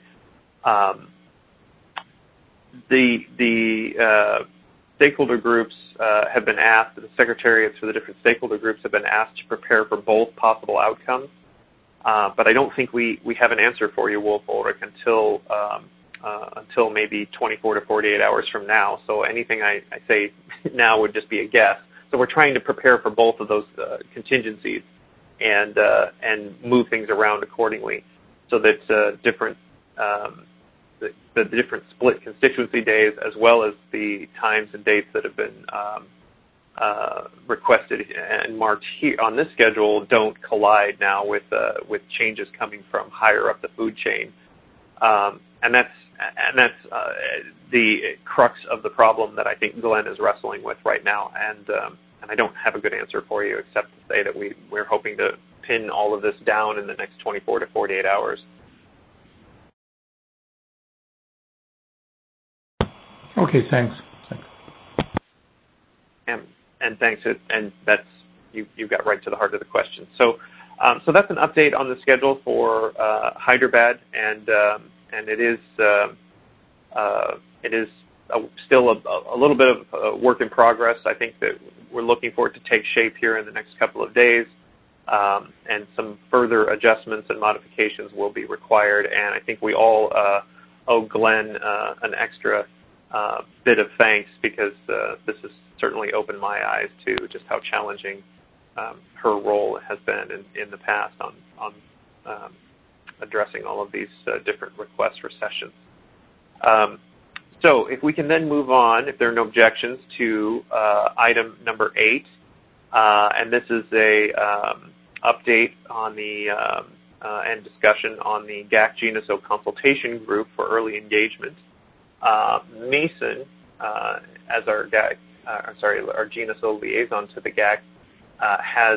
The stakeholder groups have been asked, the secretariats for the different stakeholder groups have been asked to prepare for both possible outcomes. But I don't think we have an answer for you, Wolf Ulrich, until maybe 24 to 48 hours from now. So anything I say now would just be a guess. So we're trying to prepare for both of those contingencies and move things around accordingly, so that the different split constituency days, as well as the times and dates that have been requested and marked here on this schedule, don't collide now with changes coming from higher up the food chain, and that's the crux of the problem that I think Glenn is wrestling with right now, and I don't have a good answer for you except to say that we're hoping to pin all of this down in the next 24 to 48 hours. Okay, thanks. And thanks, and that's you got right to the heart of the question. So that's an update on the schedule for Hyderabad, and it is still a little bit of a work in progress. I think that we're looking for it to take shape here in the next couple of days, and some further adjustments and modifications will be required. And I think we all owe Glenn an extra bit of thanks, because this has certainly opened my eyes to just how challenging her role has been in the past on addressing all of these different requests for sessions. So if we can then move on, if there are no objections, to item number 8, and this is a update on the and discussion on the GAC GNSO consultation group for early engagement. Mason, as our GAC, our GNSO liaison to the GAC, has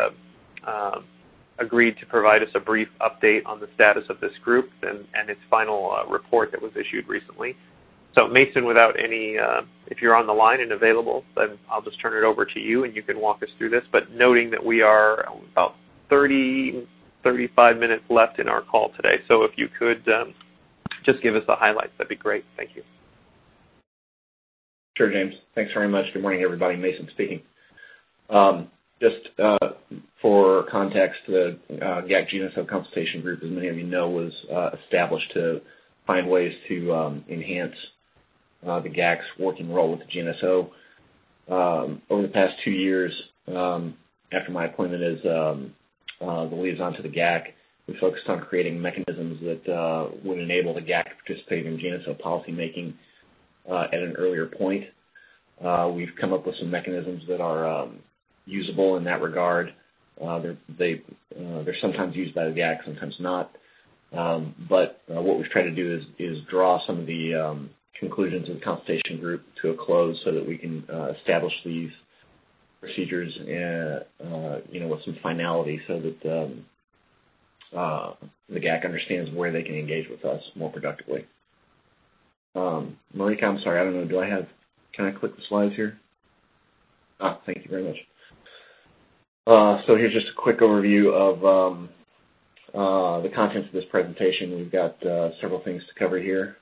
agreed to provide us a brief update on the status of this group and its final report that was issued recently. So Mason, without any, if you're on the line and available, then I'll just turn it over to you and you can walk us through this, but noting that we are about 35 minutes left in our call today. So if you could just give us the highlights, that'd be great. Thank you. Sure, James. Thanks very much. Good morning, everybody. Mason speaking. Just for context, the GAC GNSO consultation group, as many of you know, was established to find ways to enhance the GAC's working role with the GNSO. Over the past 2 years, after my appointment as the liaison to the GAC, we focused on creating mechanisms that would enable the GAC to participate in GNSO policymaking at an earlier point. We've come up with some mechanisms that are usable in that regard. They're sometimes used by the GAC, sometimes not. But what we've tried to do is draw some of the conclusions of the consultation group to a close so that we can establish these procedures, with some finality, so that the GAC understands where they can engage with us more productively. Marika, I'm sorry, I don't know, can I click the slides here? Thank you very much. So here's just a quick overview of the contents of this presentation. We've got several things to cover here.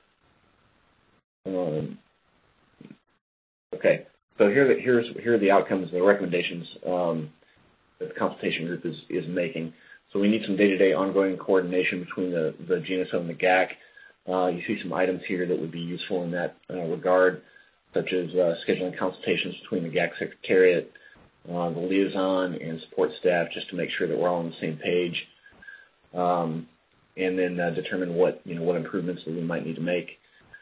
Okay, so here are the outcomes, the recommendations that the consultation group is making. So we need some day-to-day ongoing coordination between the GNSO and the GAC. You see some items here that would be useful in that regard, such as scheduling consultations between the GAC Secretariat, the liaison, and support staff, just to make sure that we're all on the same page, and then determine what improvements that we might need to make.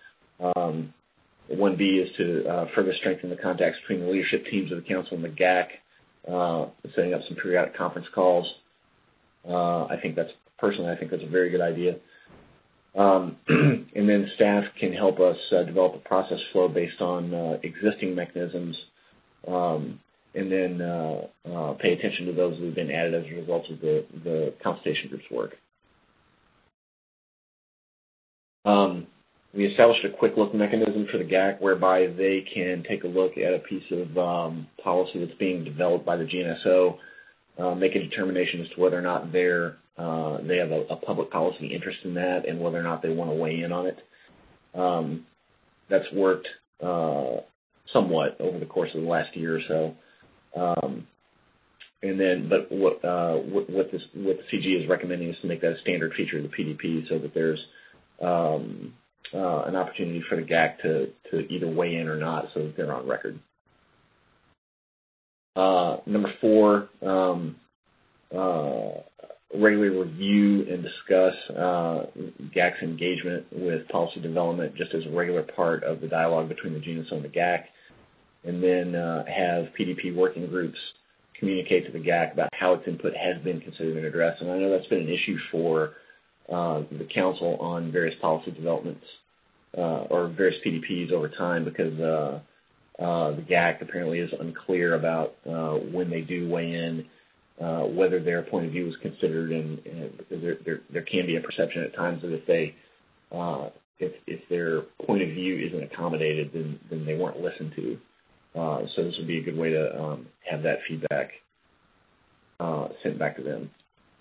1B is to further strengthen the contacts between the leadership teams of the Council and the GAC, setting up some periodic conference calls. I think that's a very good idea. And then staff can help us develop a process flow based on existing mechanisms, and then pay attention to those that have been added as a result of the consultation group's work. We established a quick look mechanism for the GAC whereby they can take a look at a piece of policy that's being developed by the GNSO, make a determination as to whether or not they have a public policy interest in that and whether or not they want to weigh in on it. That's worked somewhat over the course of the last year or so. But what the CG is recommending is to make that a standard feature of the PDP so that there's an opportunity for the GAC to either weigh in or not, so that they're on record. Number 4, regularly review and discuss GAC's engagement with policy development just as a regular part of the dialogue between the GNSO and the GAC, and then have PDP working groups communicate to the GAC about how its input has been considered and addressed. And I know that's been an issue for the Council on various policy developments or various PDPs over time, because the GAC apparently is unclear about when they do weigh in, whether their point of view is considered, and because there can be a perception at times that if their point of view isn't accommodated, then they weren't listened to. So this would be a good way to have that feedback sent back to them.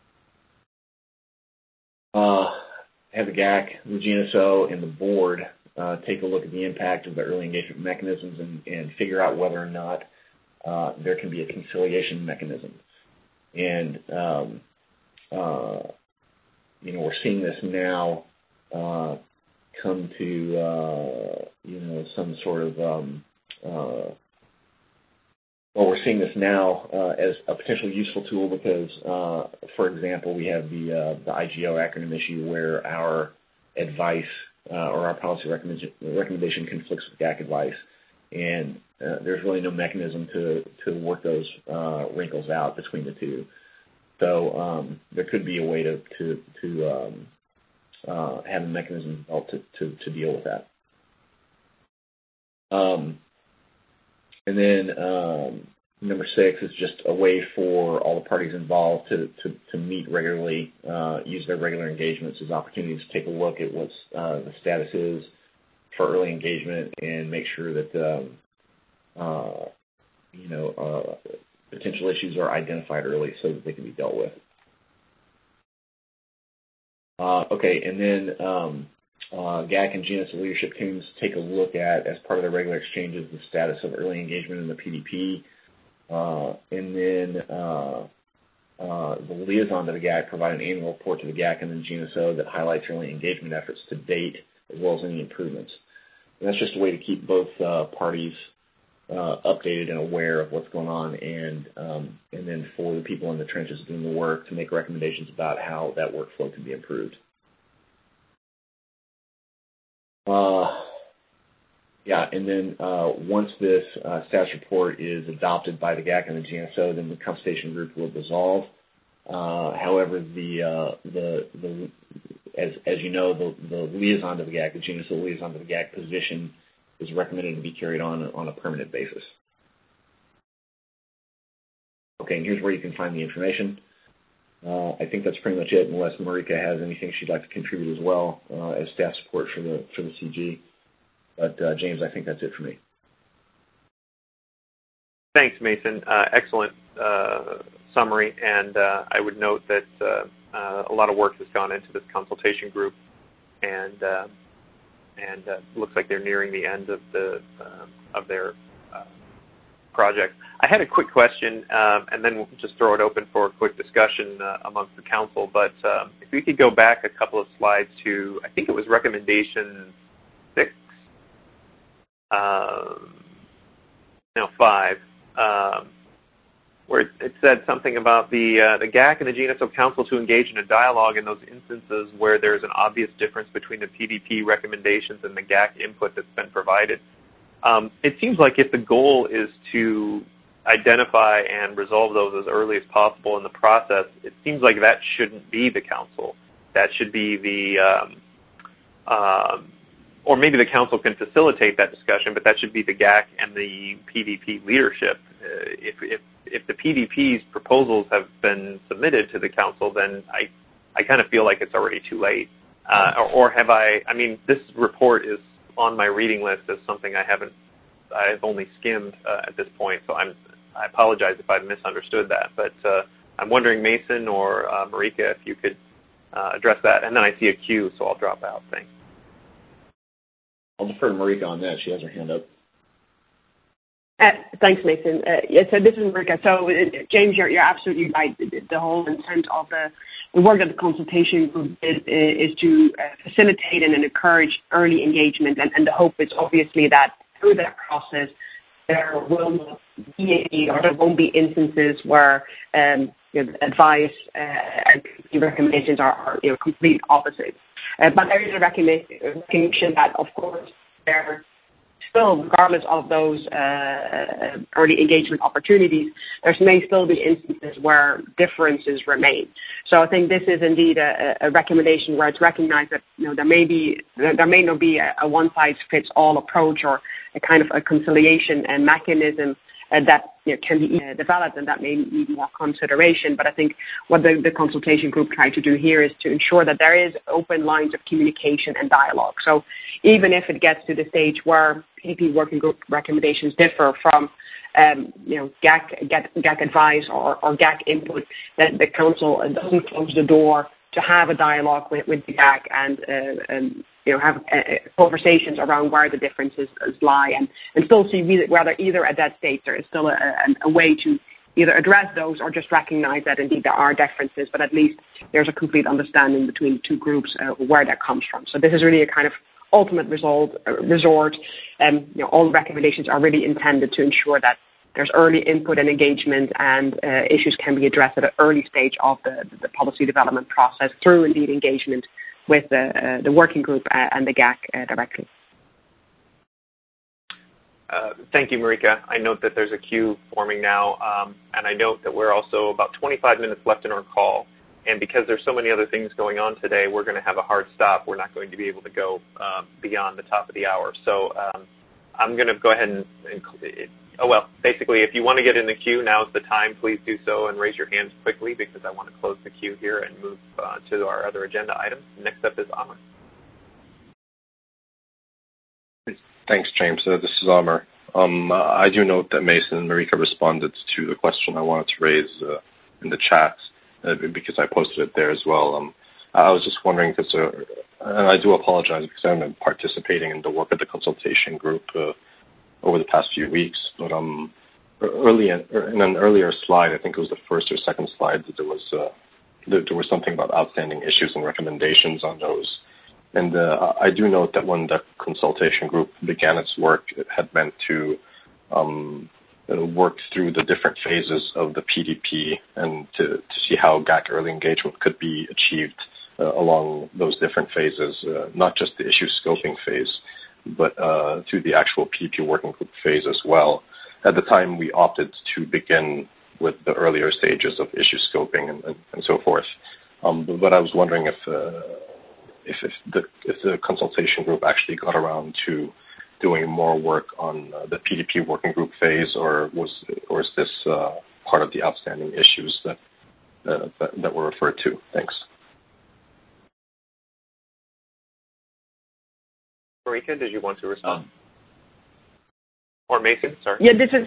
Have the GAC, the GNSO, and the board take a look at the impact of the early engagement mechanisms and figure out whether or not there can be a conciliation mechanism. And we're seeing this now come to some sort of we're seeing this now as a potentially useful tool because, for example, we have the IGO acronym issue where our advice or our policy recommendation conflicts with GAC advice, and there's really no mechanism to work those wrinkles out between the two. So there could be a way to have a mechanism developed to deal with that. And then number 6 is just a way for all the parties involved to meet regularly, use their regular engagements as opportunities to take a look at what the status is for early engagement and make sure that potential issues are identified early so that they can be dealt with. Okay, and then GAC and GNSO leadership teams take a look at, as part of their regular exchanges, the status of early engagement in the PDP. And then the liaison to the GAC provide an annual report to the GAC and the GNSO that highlights early engagement efforts to date, as well as any improvements. And that's just a way to keep both parties updated and aware of what's going on, and then for the people in the trenches doing the work to make recommendations about how that workflow can be improved. And then once this status report is adopted by the GAC and the GNSO, then the consultation group will dissolve. However, as you know, the liaison to the GAC, the GNSO liaison to the GAC position is recommended to be carried on a permanent basis. Okay, and here's where you can find the information. I think that's pretty much it, unless Marika has anything she'd like to contribute as well as staff support for the CG. But James, I think that's it for me. Thanks, Mason. Excellent summary, and I would note that a lot of work has gone into this consultation group, and looks like they're nearing the end of their project. I had a quick question, and then we'll just throw it open for a quick discussion amongst the council. But if we could go back a couple of slides to, I think it was recommendation 6, 5, where it said something about the GAC and the GNSO Council to engage in a dialogue in those instances where there's an obvious difference between the PDP recommendations and the GAC input that's been provided. It seems like if the goal is to identify and resolve those as early as possible in the process, it seems like that shouldn't be the council. That should be the, or maybe the council can facilitate that discussion, but that should be the GAC and the PDP leadership. If the PDP's proposals have been submitted to the council, then I kind of feel like it's already too late. Or have I mean, this report is on my reading list as something I've only skimmed at this point, so I apologize if I've misunderstood that. But I'm wondering, Mason or Marika, if you could address that. And then I see a queue, so I'll drop out. Thanks. I'll defer to Marika on that. She has her hand up. Thanks, Mason. So this is Marika. So, James, you're absolutely right. The whole intent of the work that the consultation group did is to facilitate and encourage early engagement. And the hope is obviously that through that process, there will not be or there won't be instances where advice and recommendations are complete opposites. But there is a recognition that, of course, there still, regardless of those early engagement opportunities, there may still be instances where differences remain. So I think this is indeed a recommendation where it's recognized that there may not be a one-size-fits-all approach or a kind of a conciliation and mechanism that can be developed, and that may need more consideration. But I think what the consultation group tried to do here is to ensure that there is open lines of communication and dialogue. So even if it gets to the stage where PDP working group recommendations differ from GAC advice or GAC input, that the council doesn't close the door to have a dialogue with the GAC and have conversations around where the differences lie, and still see whether either at that stage there is still a way to either address those or just recognize that indeed there are differences, but at least there's a complete understanding between the two groups where that comes from. So this is really a kind of ultimate resort. All the recommendations are really intended to ensure that there's early input and engagement, and issues can be addressed at an early stage of the policy development process through indeed engagement with the working group and the GAC directly. Thank you, Marika. I note that there's a queue forming now, and I note that we're also about 25 minutes left in our call. And because there's so many other things going on today, we're going to have a hard stop. We're not going to be able to go beyond the top of the hour. So I'm going to go ahead and basically, if you want to get in the queue, now's the time. Please do so and raise your hands quickly, because I want to close the queue here and move to our other agenda items. Next up is Amr. Thanks, James. This is Amr. I do note that Mason and Marika responded to the question I wanted to raise in the chat, because I posted it there as well. I was just wondering, and I do apologize because I haven't been participating in the work of the consultation group over the past few weeks, but in an earlier slide, I think it was the first or second slide, that there was something about outstanding issues and recommendations on those. And I do note that when the consultation group began its work, it had meant to work through the different phases of the PDP and to see how GAC early engagement could be achieved along those different phases, not just the issue scoping phase, but through the actual PDP working group phase as well. At the time, we opted to begin with the earlier stages of issue scoping and so forth. But I was wondering if the consultation group actually got around to doing more work on the PDP working group phase, or is this part of the outstanding issues that were referred to? Thanks. Marika, did you want to respond? Or Mason, sorry. Yeah, this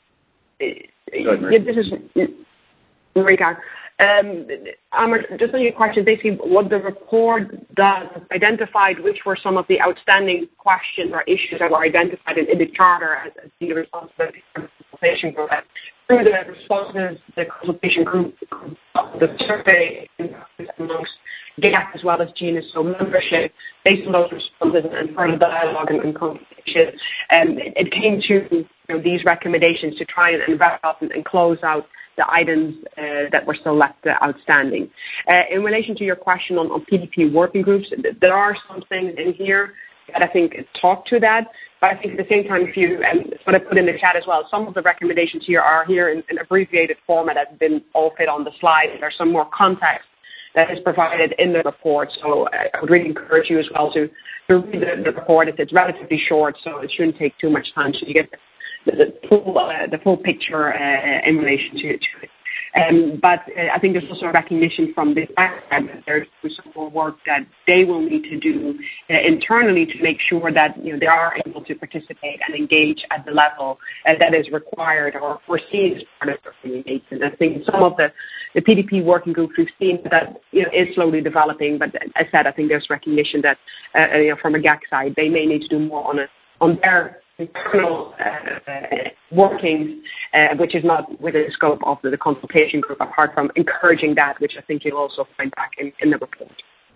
is Marika. Just on your question, basically what the report does, identified which were some of the outstanding questions or issues that were identified in the charter as the responsibility for the consultation group. Through the responses, the consultation group, the survey amongst GAC as well as GNSO membership, based on those responses and further dialogue and consultation, it came to these recommendations to try and wrap up and close out the items that were still left outstanding. In relation to your question on PDP working groups, there are some things in here that I think talk to that. But I think at the same time, what I put in the chat as well, some of the recommendations here are here in abbreviated format that have been all fit on the slide. There's some more context that is provided in the report. So I would really encourage you as well to read the report. It's relatively short, so it shouldn't take too much time so you get the full picture in relation to it. But I think there's also a recognition from the background that there's some more work that they will need to do internally to make sure that they are able to participate and engage at the level that is required or foreseen as part of their engagement. I think some of the PDP working groups we've seen that is slowly developing, but as I said, I think there's recognition that from a GAC side they may need to do more on their internal workings, which is not within the scope of the consultation group, apart from encouraging that, which I think you'll also find back in the report.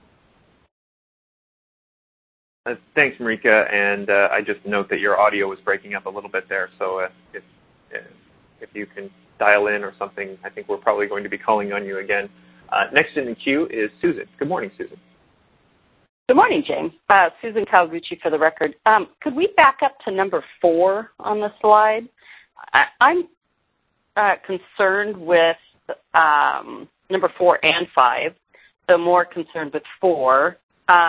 Thanks, Marika, and I just note that your audio was breaking up a little bit there, so if you can dial in or something, I think we're probably going to be calling on you again. Next in the queue is Susan. Good morning, Susan. Good morning, James. Susan Calgucci for the record. Could we back up to number 4 on the slide? I'm concerned with number 4 and 5, so more concerned with 4.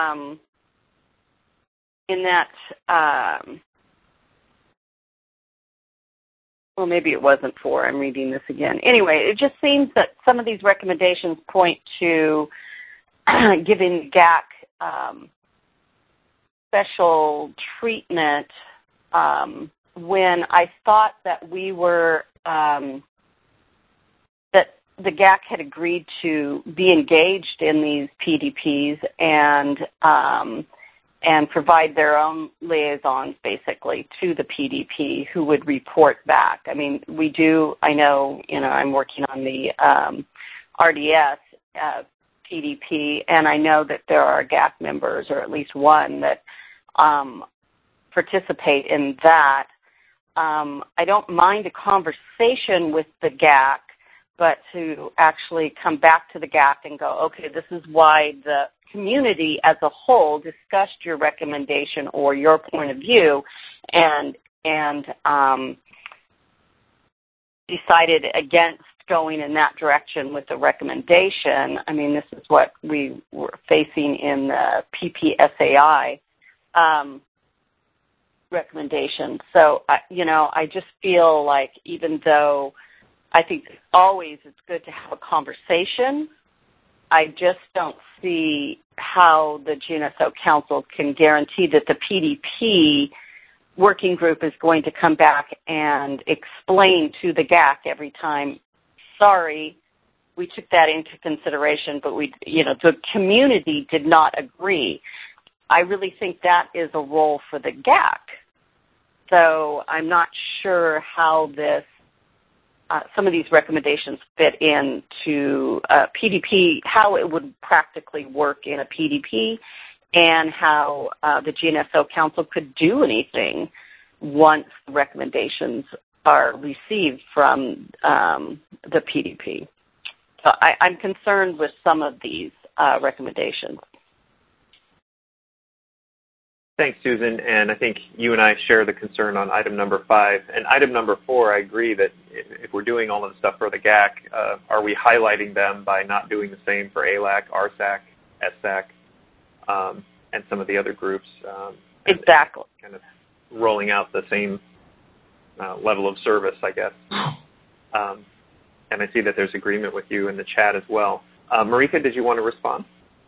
In that, well, maybe it wasn't 4. I'm reading this again. Anyway, it just seems that some of these recommendations point to giving GAC special treatment when I thought that we were that the GAC had agreed to be engaged in these PDPs and provide their own liaisons basically to the PDP who would report back. I mean, we do. I know. I'm working on the RDS. PDP, and I know that there are GAC members, or at least one, that participate in that. I don't mind a conversation with the GAC, but to actually come back to the GAC and go, okay, this is why the community as a whole discussed your recommendation or your point of view and decided against going in that direction with the recommendation. I mean, this is what we were facing in the PPSAI recommendation. So, I just feel like even though I think always it's good to have a conversation, I just don't see how the GNSO Council can guarantee that the PDP working group is going to come back and explain to the GAC every time, sorry, we took that into consideration, but the community did not agree. I really think that is a role for the GAC. So I'm not sure how some of these recommendations fit into PDP, how it would practically work in a PDP, and how the GNSO Council could do anything once the recommendations are received from the PDP. So I'm concerned with some of these recommendations. Thanks, Susan. And I think you and I share the concern on item number 5. And item number 4, I agree that if we're doing all of the stuff for the GAC, are we highlighting them by not doing the same for ALAC, RSAC, SSAC, and some of the other groups? Exactly. Kind of rolling out the same level of service, I guess. And I see that there's agreement with you in the chat as well. Marika, did you want to respond?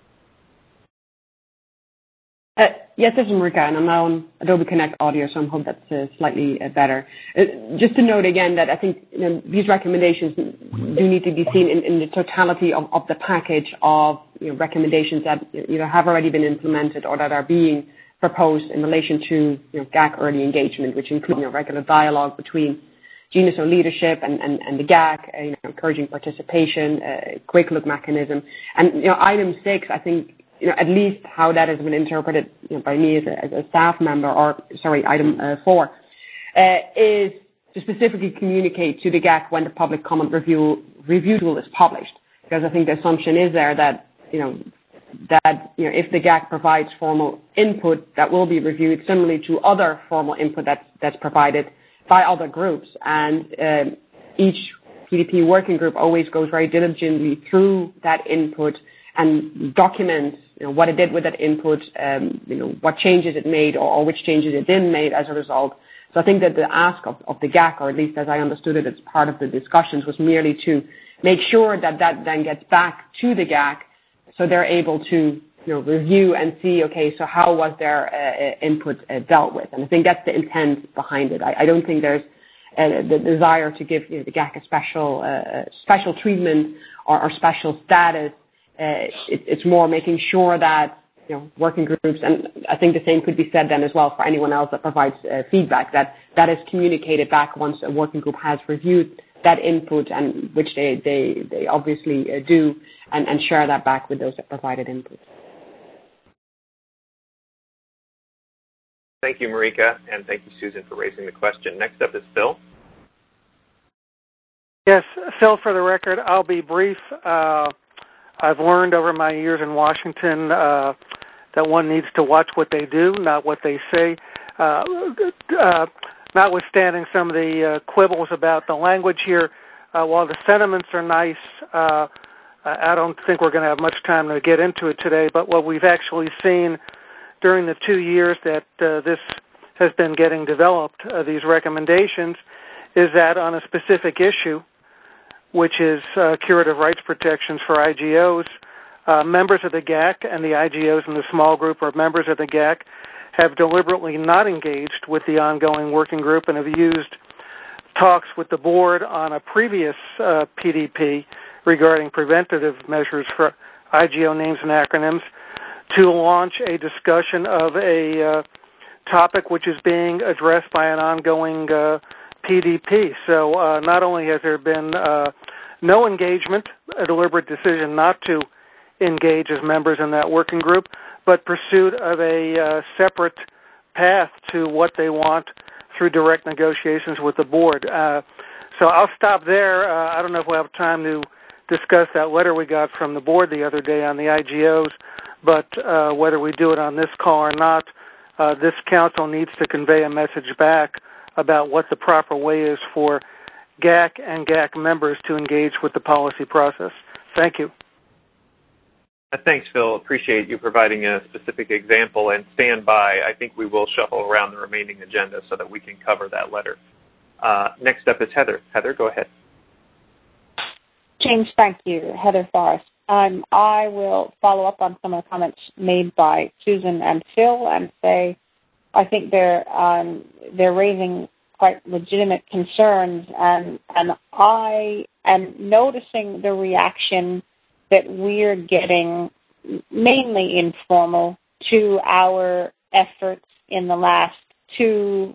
Yes, this is Marika, and I'm now on Adobe Connect Audio, so I hope that's slightly better. Just to note again that I think these recommendations do need to be seen in the totality of the package of recommendations that have already been implemented or that are being proposed in relation to GAC early engagement, which include regular dialogue between GNSO leadership and the GAC, encouraging participation, quick look mechanism. And, item 6, I think, at least how that has been interpreted by me as a staff member, item 4, is to specifically communicate to the GAC when the public comment review tool is published. Because I think the assumption is there that, if the GAC provides formal input, that will be reviewed similarly to other formal input that's provided by other groups. And each PDP working group always goes very diligently through that input and documents what it did with that input, what changes it made or which changes it didn't make as a result. So I think that the ask of the GAC, or at least as I understood it as part of the discussions, was merely to make sure that then gets back to the GAC so they're able to review and see, okay, so how was their input dealt with? And I think that's the intent behind it. I don't think there's the desire to give the GAC a special treatment or special status. It's more making sure that working groups, and I think the same could be said then as well for anyone else that provides feedback, that is communicated back once a working group has reviewed that input, and which they obviously do, and share that back with those that provided input. Thank you, Marika, and thank you, Susan, for raising the question. Next up is Phil. Yes, Phil, for the record, I'll be brief. I've learned over my years in Washington that one needs to watch what they do, not what they say. Notwithstanding some of the quibbles about the language here, while the sentiments are nice, I don't think we're going to have much time to get into it today, but what we've actually seen during the 2 years that this has been getting developed, these recommendations, is that on a specific issue, which is curative rights protections for IGOs, members of the GAC and the IGOs in the small group or members of the GAC have deliberately not engaged with the ongoing working group and have used talks with the board on a previous PDP regarding preventative measures for IGO names and acronyms to launch a discussion of a topic which is being addressed by an ongoing PDP. So not only has there been no engagement, a deliberate decision not to engage as members in that working group, but pursuit of a separate path to what they want through direct negotiations with the board. So I'll stop there. I don't know if we'll have time to discuss that letter we got from the board the other day on the IGOs, but whether we do it on this call or not, this council needs to convey a message back about what the proper way is for GAC and GAC members to engage with the policy process. Thank you. Thanks, Phil. Appreciate you providing a specific example, and stand by. I think we will shuffle around the remaining agenda so that we can cover that letter. Next up is Heather. Heather, go ahead. James, thank you. Heather Forrest. I will follow up on some of the comments made by Susan and Phil and say I think they're raising quite legitimate concerns, and I am noticing the reaction that we're getting, mainly informal, to our efforts in the last two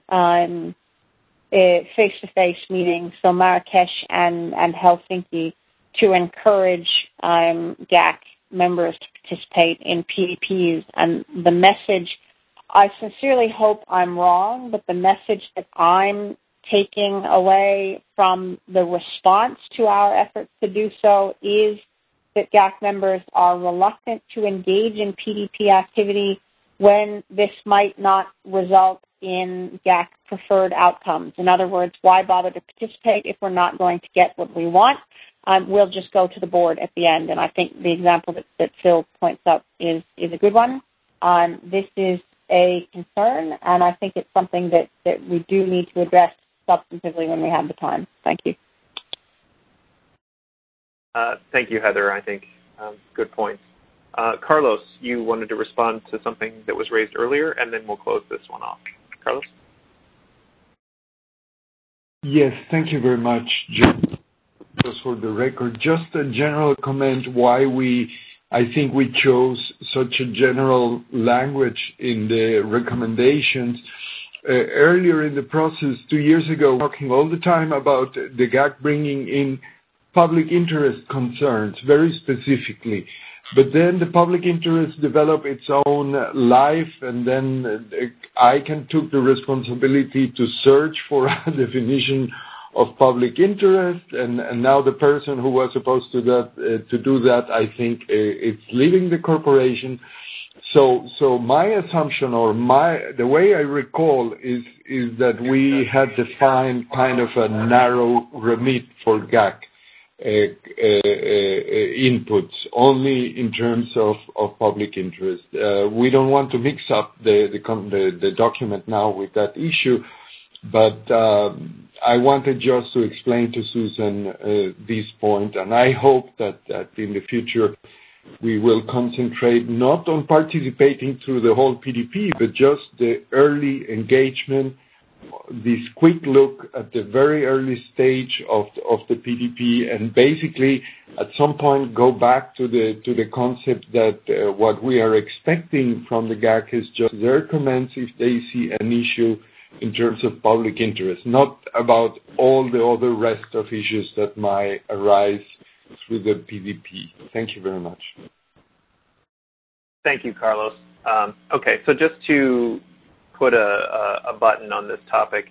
face-to-face meetings, so Marrakesh and Helsinki, to encourage GAC members to participate in PDPs. And the message, I sincerely hope I'm wrong, but the message that I'm taking away from the response to our efforts to do so is that GAC members are reluctant to engage in PDP activity when this might not result in GAC preferred outcomes. In other words, why bother to participate if we're not going to get what we want? We'll just go to the board at the end. And I think the example that Phil points up is a good one. This is a concern, and I think it's something that we do need to address substantively when we have the time. Thank you. Thank you, Heather. I think good points. Carlos, you wanted to respond to something that was raised earlier, and then we'll close this one off. Carlos? Yes, thank you very much, Jim. Just for the record, just a general comment why I think we chose such a general language in the recommendations. earlier in the process 2 years ago talking all the time about the GAC bringing in public interest concerns very specifically. But then the public interest developed its own life, and then ICANN took the responsibility to search for a definition of public interest, and now the person who was supposed to do that, I think, is leaving the corporation. So my assumption, or the way I recall, is that we had defined kind of a narrow remit for GAC inputs, only in terms of public interest. We don't want to mix up the document now with that issue, but I wanted just to explain to Susan this point, and I hope that in the future we will concentrate not on participating through the whole PDP, but just the early engagement, this quick look at the very early stage of the PDP, and basically at some point go back to the concept that what we are expecting from the GAC is just their comments if they see an issue in terms of public interest, not about all the other rest of issues that might arise through the PDP. Thank you very much. Thank you, Carlos. Okay, so just to put a button on this topic,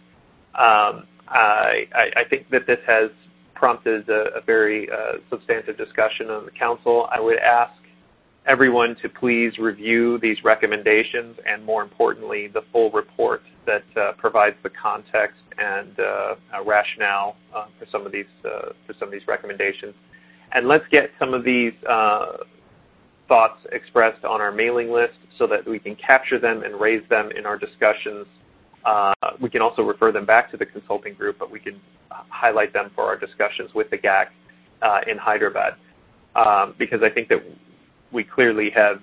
I think that this has prompted a very substantive discussion on the Council. I would ask everyone to please review these recommendations, and more importantly, the full report that provides the context and rationale for some of these recommendations. And let's get some of these thoughts expressed on our mailing list so that we can capture them and raise them in our discussions. We can also refer them back to the consulting group, but we can highlight them for our discussions with the GAC in Hyderabad, because I think that we clearly have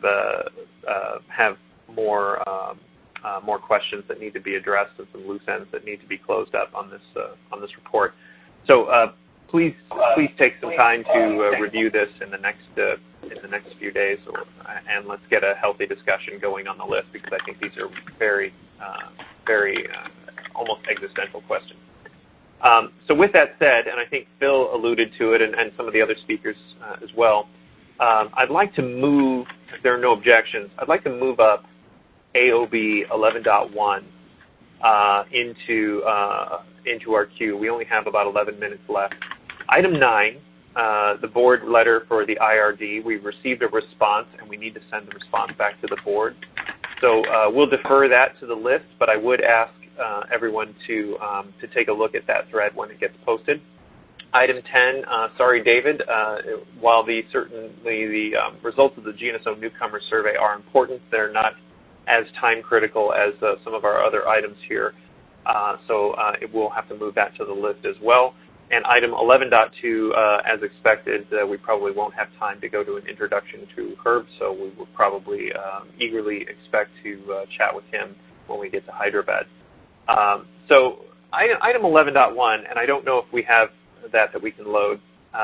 more questions that need to be addressed and some loose ends that need to be closed up on this report. So please take some time to review this in the next few days, and let's get a healthy discussion going on the list, because I think these are very almost existential questions. So with that said, and I think Phil alluded to it, and some of the other speakers as well, I'd like to move, if there are no objections, I'd like to move up AOB 11.1 into our queue. We only have about 11 minutes left. Item 9, the board letter for the IRD. We've received a response, and we need to send the response back to the board. So we'll defer that to the list, but I would ask everyone to take a look at that thread when it gets posted. Item 10, sorry, David, while certainly the results of the GNSO Newcomer Survey are important, they're not as time critical as some of our other items here. So it will have to move that to the list as well. And item 11.2, as expected, we probably won't have time to go to an introduction to Herb, so we will probably eagerly expect to chat with him when we get to Hyderabad. So item 11.1, and I don't know if we have that we can load.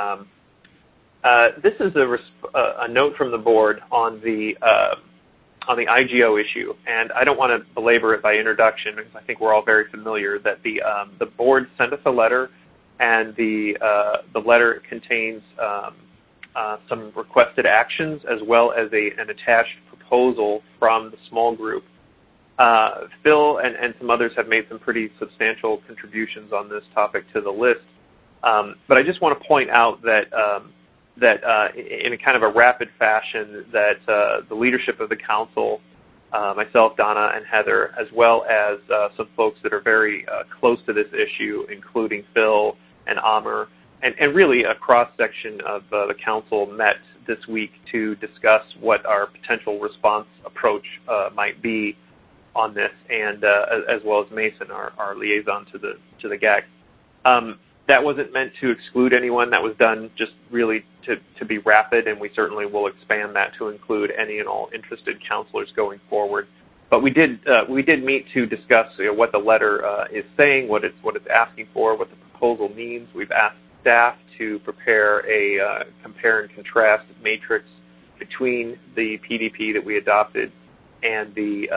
This is a note from the board on the IGO issue, and I don't want to belabor it by introduction, because I think we're all very familiar that the board sent us a letter, and the letter contains some requested actions as well as an attached proposal from the small group. Phil and some others have made some pretty substantial contributions on this topic to the list, but I just want to point out that in a kind of a rapid fashion that the leadership of the council, myself, Donna, and Heather, as well as some folks that are very close to this issue, including Phil and Amr, and really a cross-section of the council, met this week to discuss what our potential response approach might be on this, and as well as Mason, our liaison to the GAC. That wasn't meant to exclude anyone. That was done just really to be rapid, and we certainly will expand that to include any and all interested counselors going forward. But we did meet to discuss what the letter is saying, what it's asking for, what the proposal means. We've asked staff to prepare a compare and contrast matrix between the PDP that we adopted and the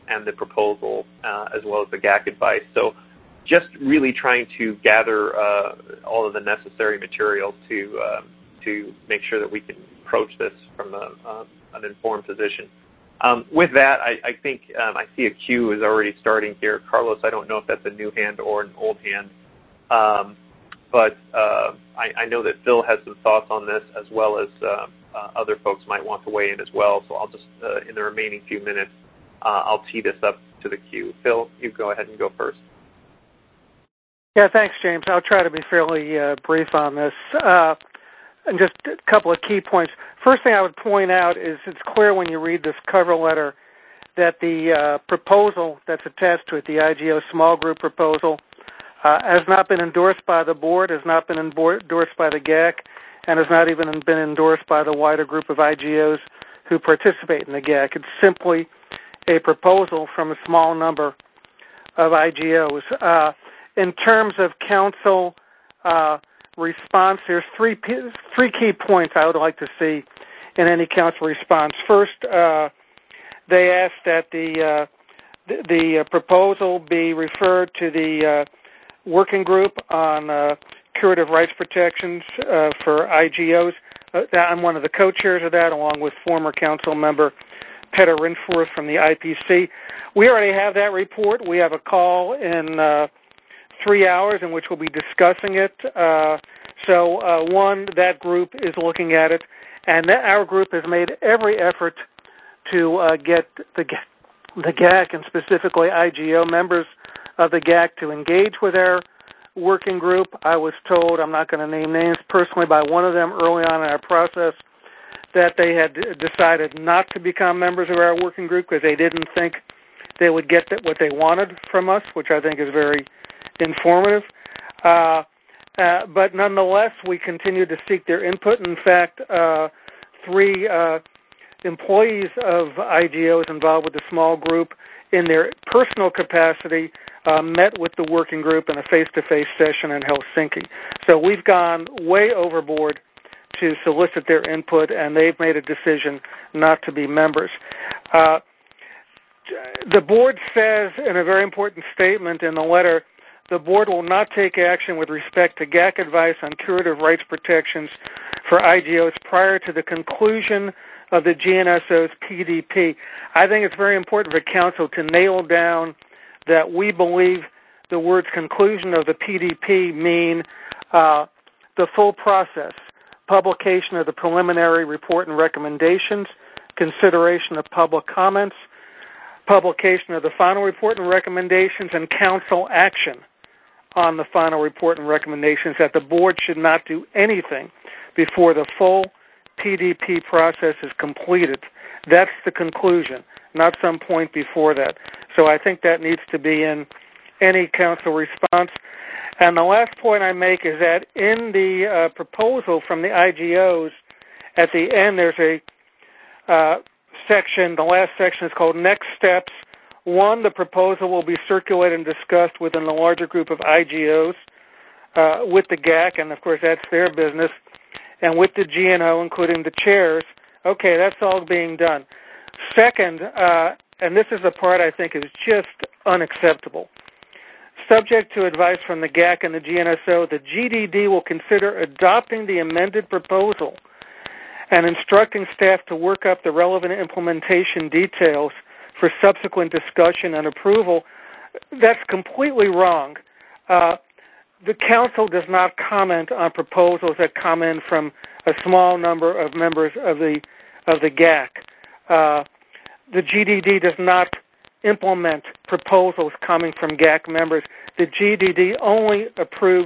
and the proposal, as well as the GAC advice. So just really trying to gather all of the necessary material to make sure that we can approach this from an informed position. With that, I think I see a queue is already starting here. Carlos, I don't know if that's a new hand or an old hand, but I know that Phil has some thoughts on this, as well as other folks might want to weigh in as well. So I'll just, in the remaining few minutes, I'll tee this up to the queue. Phil, you go ahead and go first. Yeah, thanks, James. I'll try to be fairly brief on this. And just a couple of key points. First thing I would point out is it's clear when you read this cover letter that the proposal that's attached to it, the IGO small group proposal, has not been endorsed by the board, has not been endorsed by the GAC, and has not even been endorsed by the wider group of IGOs who participate in the GAC. It's simply a proposal from a small number of IGOs. In terms of council response, there's three key points I would like to see in any council response. First, they asked that the proposal be referred to the working group on curative rights protections for IGOs. I'm one of the co-chairs of that, along with former council member Peter Rinforth from the IPC. We already have that report. We have a call in 3 hours in which we'll be discussing it. One, that group is looking at it, and our group has made every effort to get the GAC and specifically IGO members of the GAC to engage with our working group. I was told, I'm not going to name names, personally by one of them early on in our process, that they had decided not to become members of our working group because they didn't think they would get what they wanted from us, which I think is very informative. But nonetheless, we continue to seek their input. In fact, 3 employees of IGOs involved with the small group in their personal capacity met with the working group in a face-to-face session in Helsinki. So we've gone way overboard to solicit their input, and they've made a decision not to be members. The board says in a very important statement in the letter, the board will not take action with respect to GAC advice on curative rights protections for IGOs prior to the conclusion of the GNSO's PDP. I think it's very important for Council to nail down that we believe the words conclusion of the PDP mean the full process, publication of the preliminary report and recommendations, consideration of public comments, publication of the final report and recommendations, and Council action on the final report and recommendations, that the board should not do anything before the full PDP process is completed. That's the conclusion, not some point before that. So I think that needs to be in any council response. And the last point I make is that in the proposal from the IGOs, at the end there's a section, the last section is called Next Steps. 1, the proposal will be circulated and discussed within the larger group of IGOs with the GAC, and of course that's their business, and with the GNO, including the chairs. Okay, that's all being done. Second, and this is the part I think is just unacceptable, subject to advice from the GAC and the GNSO, the GDD will consider adopting the amended proposal and instructing staff to work up the relevant implementation details for subsequent discussion and approval. That's completely wrong. The Council does not comment on proposals that come in from a small number of members of the GAC. The GDD does not implement proposals coming from GAC members. The GDD only approves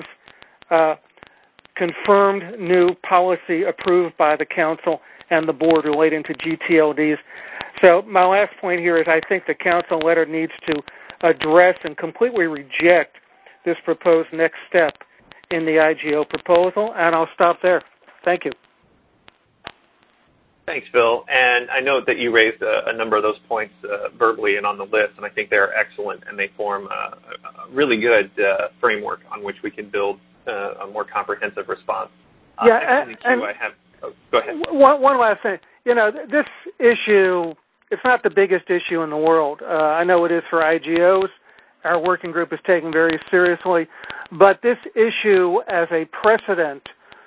confirmed new policy approved by the Council and the board relating to GTLDs. So my last point here is I think the Council letter needs to address and completely reject this proposed next step in the IGO proposal, and I'll stop there. Thank you. Thanks, Phil. And I know that you raised a number of those points verbally and on the list, and I think they're excellent, and they form a really good framework on which we can build a more comprehensive response. Yeah, go ahead. One last thing. You know, this issue it's not the biggest issue in the world. I know it is for IGOs. Our working group is taken very seriously. But this issue as a precedent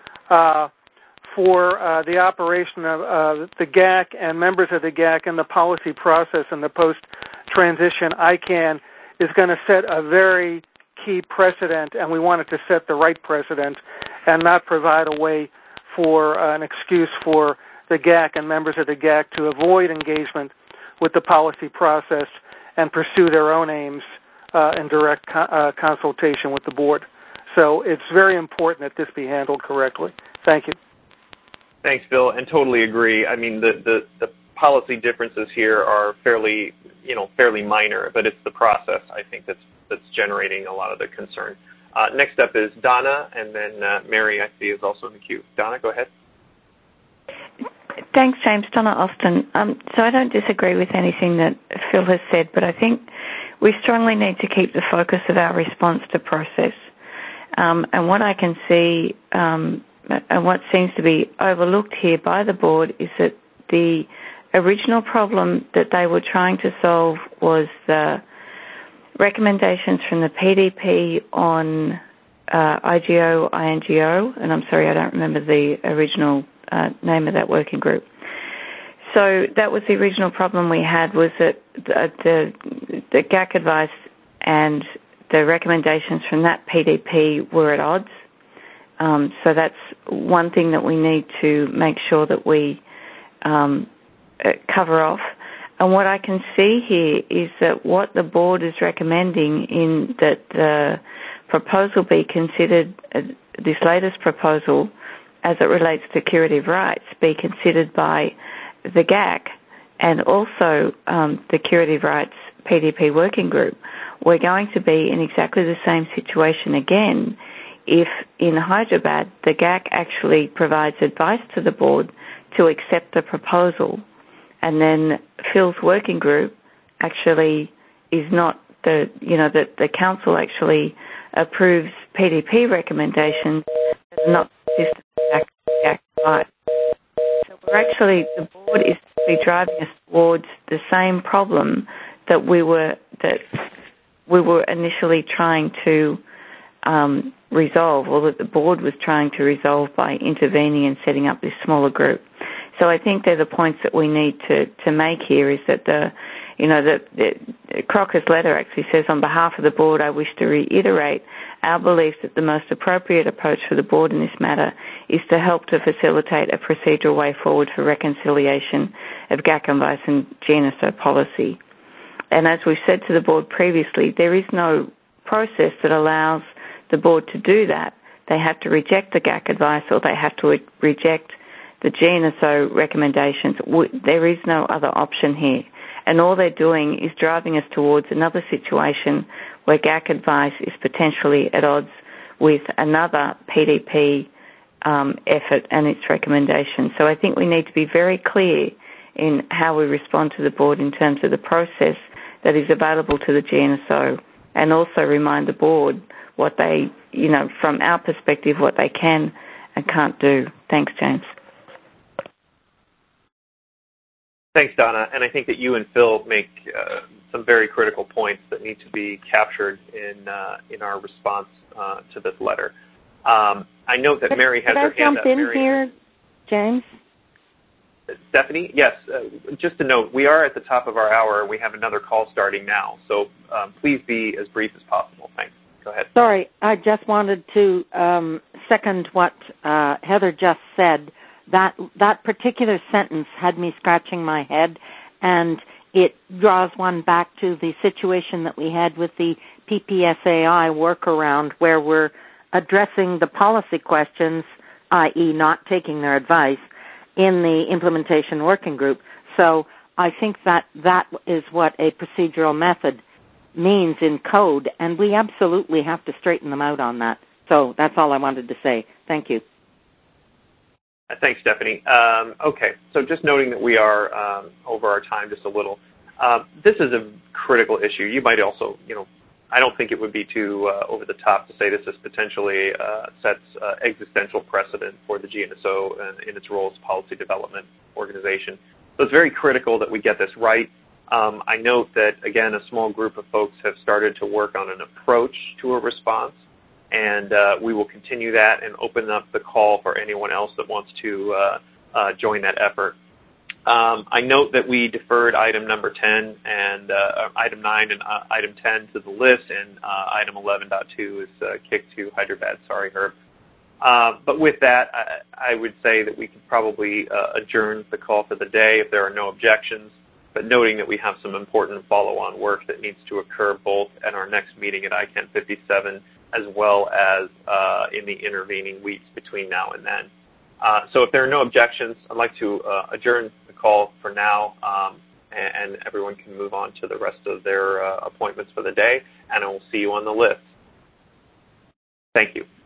for the operation of the GAC and members of the GAC and the policy process and the post-transition ICANN is going to set a very key precedent, and we want it to set the right precedent and not provide a way for an excuse for the GAC and members of the GAC to avoid engagement with the policy process and pursue their own aims in direct consultation with the board. So it's very important that this be handled correctly. Thank you. Thanks, Bill, and totally agree. I mean, the policy differences here are fairly minor, but it's the process, I think, that's generating a lot of the concern. Next up is Donna, and then Mary, I see, is also in the queue. Donna, go ahead. Thanks, James. Donna Austin. So I don't disagree with anything that Phil has said, but I think we strongly need to keep the focus of our response to process. And what I can see and what seems to be overlooked here by the board is that the original problem that they were trying to solve was the recommendations from the PDP on IGO, INGO, and I'm sorry, I don't remember the original name of that working group. So that was the original problem we had, was that the GAC advice and the recommendations from that PDP were at odds. So that's one thing that we need to make sure that we cover off. And what I can see here is that what the board is recommending in that the proposal be considered, this latest proposal, as it relates to curative rights, be considered by the GAC and also the curative rights PDP working group. We're going to be in exactly the same situation again if in Hyderabad the GAC actually provides advice to the board to accept the proposal, and then Phil's working group actually is not the council actually approves PDP recommendations, not consistent with GAC advice. So the board is driving us towards the same problem that we were initially trying to resolve, or that the board was trying to resolve by intervening and setting up this smaller group. So I think they're the points that we need to make here, is that Crocker's letter actually says, on behalf of the board, I wish to reiterate our belief that the most appropriate approach for the board in this matter is to help to facilitate a procedural way forward for reconciliation of GAC advice and GNSO policy. And as we've said to the board previously, there is no process that allows the board to do that. They have to reject the GAC advice, or they have to reject the GNSO recommendations. There is no other option here. And all they're doing is driving us towards another situation where GAC advice is potentially at odds with another PDP effort and its recommendations. So I think we need to be very clear in how we respond to the board in terms of the process that is available to the GNSO, and also remind the board what they, from our perspective, what they can and can't do. Thanks, James. Thanks, Donna. And I think that you and Phil make some very critical points that need to be captured in our response to this letter. I note that Mary has her hand up. Could I jump in here, James? Stephanie? Yes. Just a note, we are at the top of our hour. We have another call starting now. So please be as brief as possible. Thanks. Go ahead. Sorry, I just wanted to second what Heather just said. That particular sentence had me scratching my head, and it draws one back to the situation that we had with the PPSAI workaround, where we're addressing the policy questions, i.e. not taking their advice, in the implementation working group. So I think that is what a procedural method means in code, and we absolutely have to straighten them out on that. So that's all I wanted to say. Thank you. Thanks, Stephanie. Okay, so just noting that we are over our time just a little. This is a critical issue. You might also, I don't think it would be too over the top to say this is potentially sets existential precedent for the GNSO in its role as policy development organization. So it's very critical that we get this right. I note that, again, a small group of folks have started to work on an approach to a response, and we will continue that and open up the call for anyone else that wants to join that effort. I note that we deferred item number 10 and item 9 and item 10 to the list, and item 11.2 is kicked to Hyderabad. Sorry, Herb. But with that, I would say that we could probably adjourn the call for the day if there are no objections, but noting that we have some important follow-on work that needs to occur both at our next meeting at ICANN 57 as well as in the intervening weeks between now and then. So if there are no objections, I'd like to adjourn the call for now, and everyone can move on to the rest of their appointments for the day, and I will see you on the list. Thank you.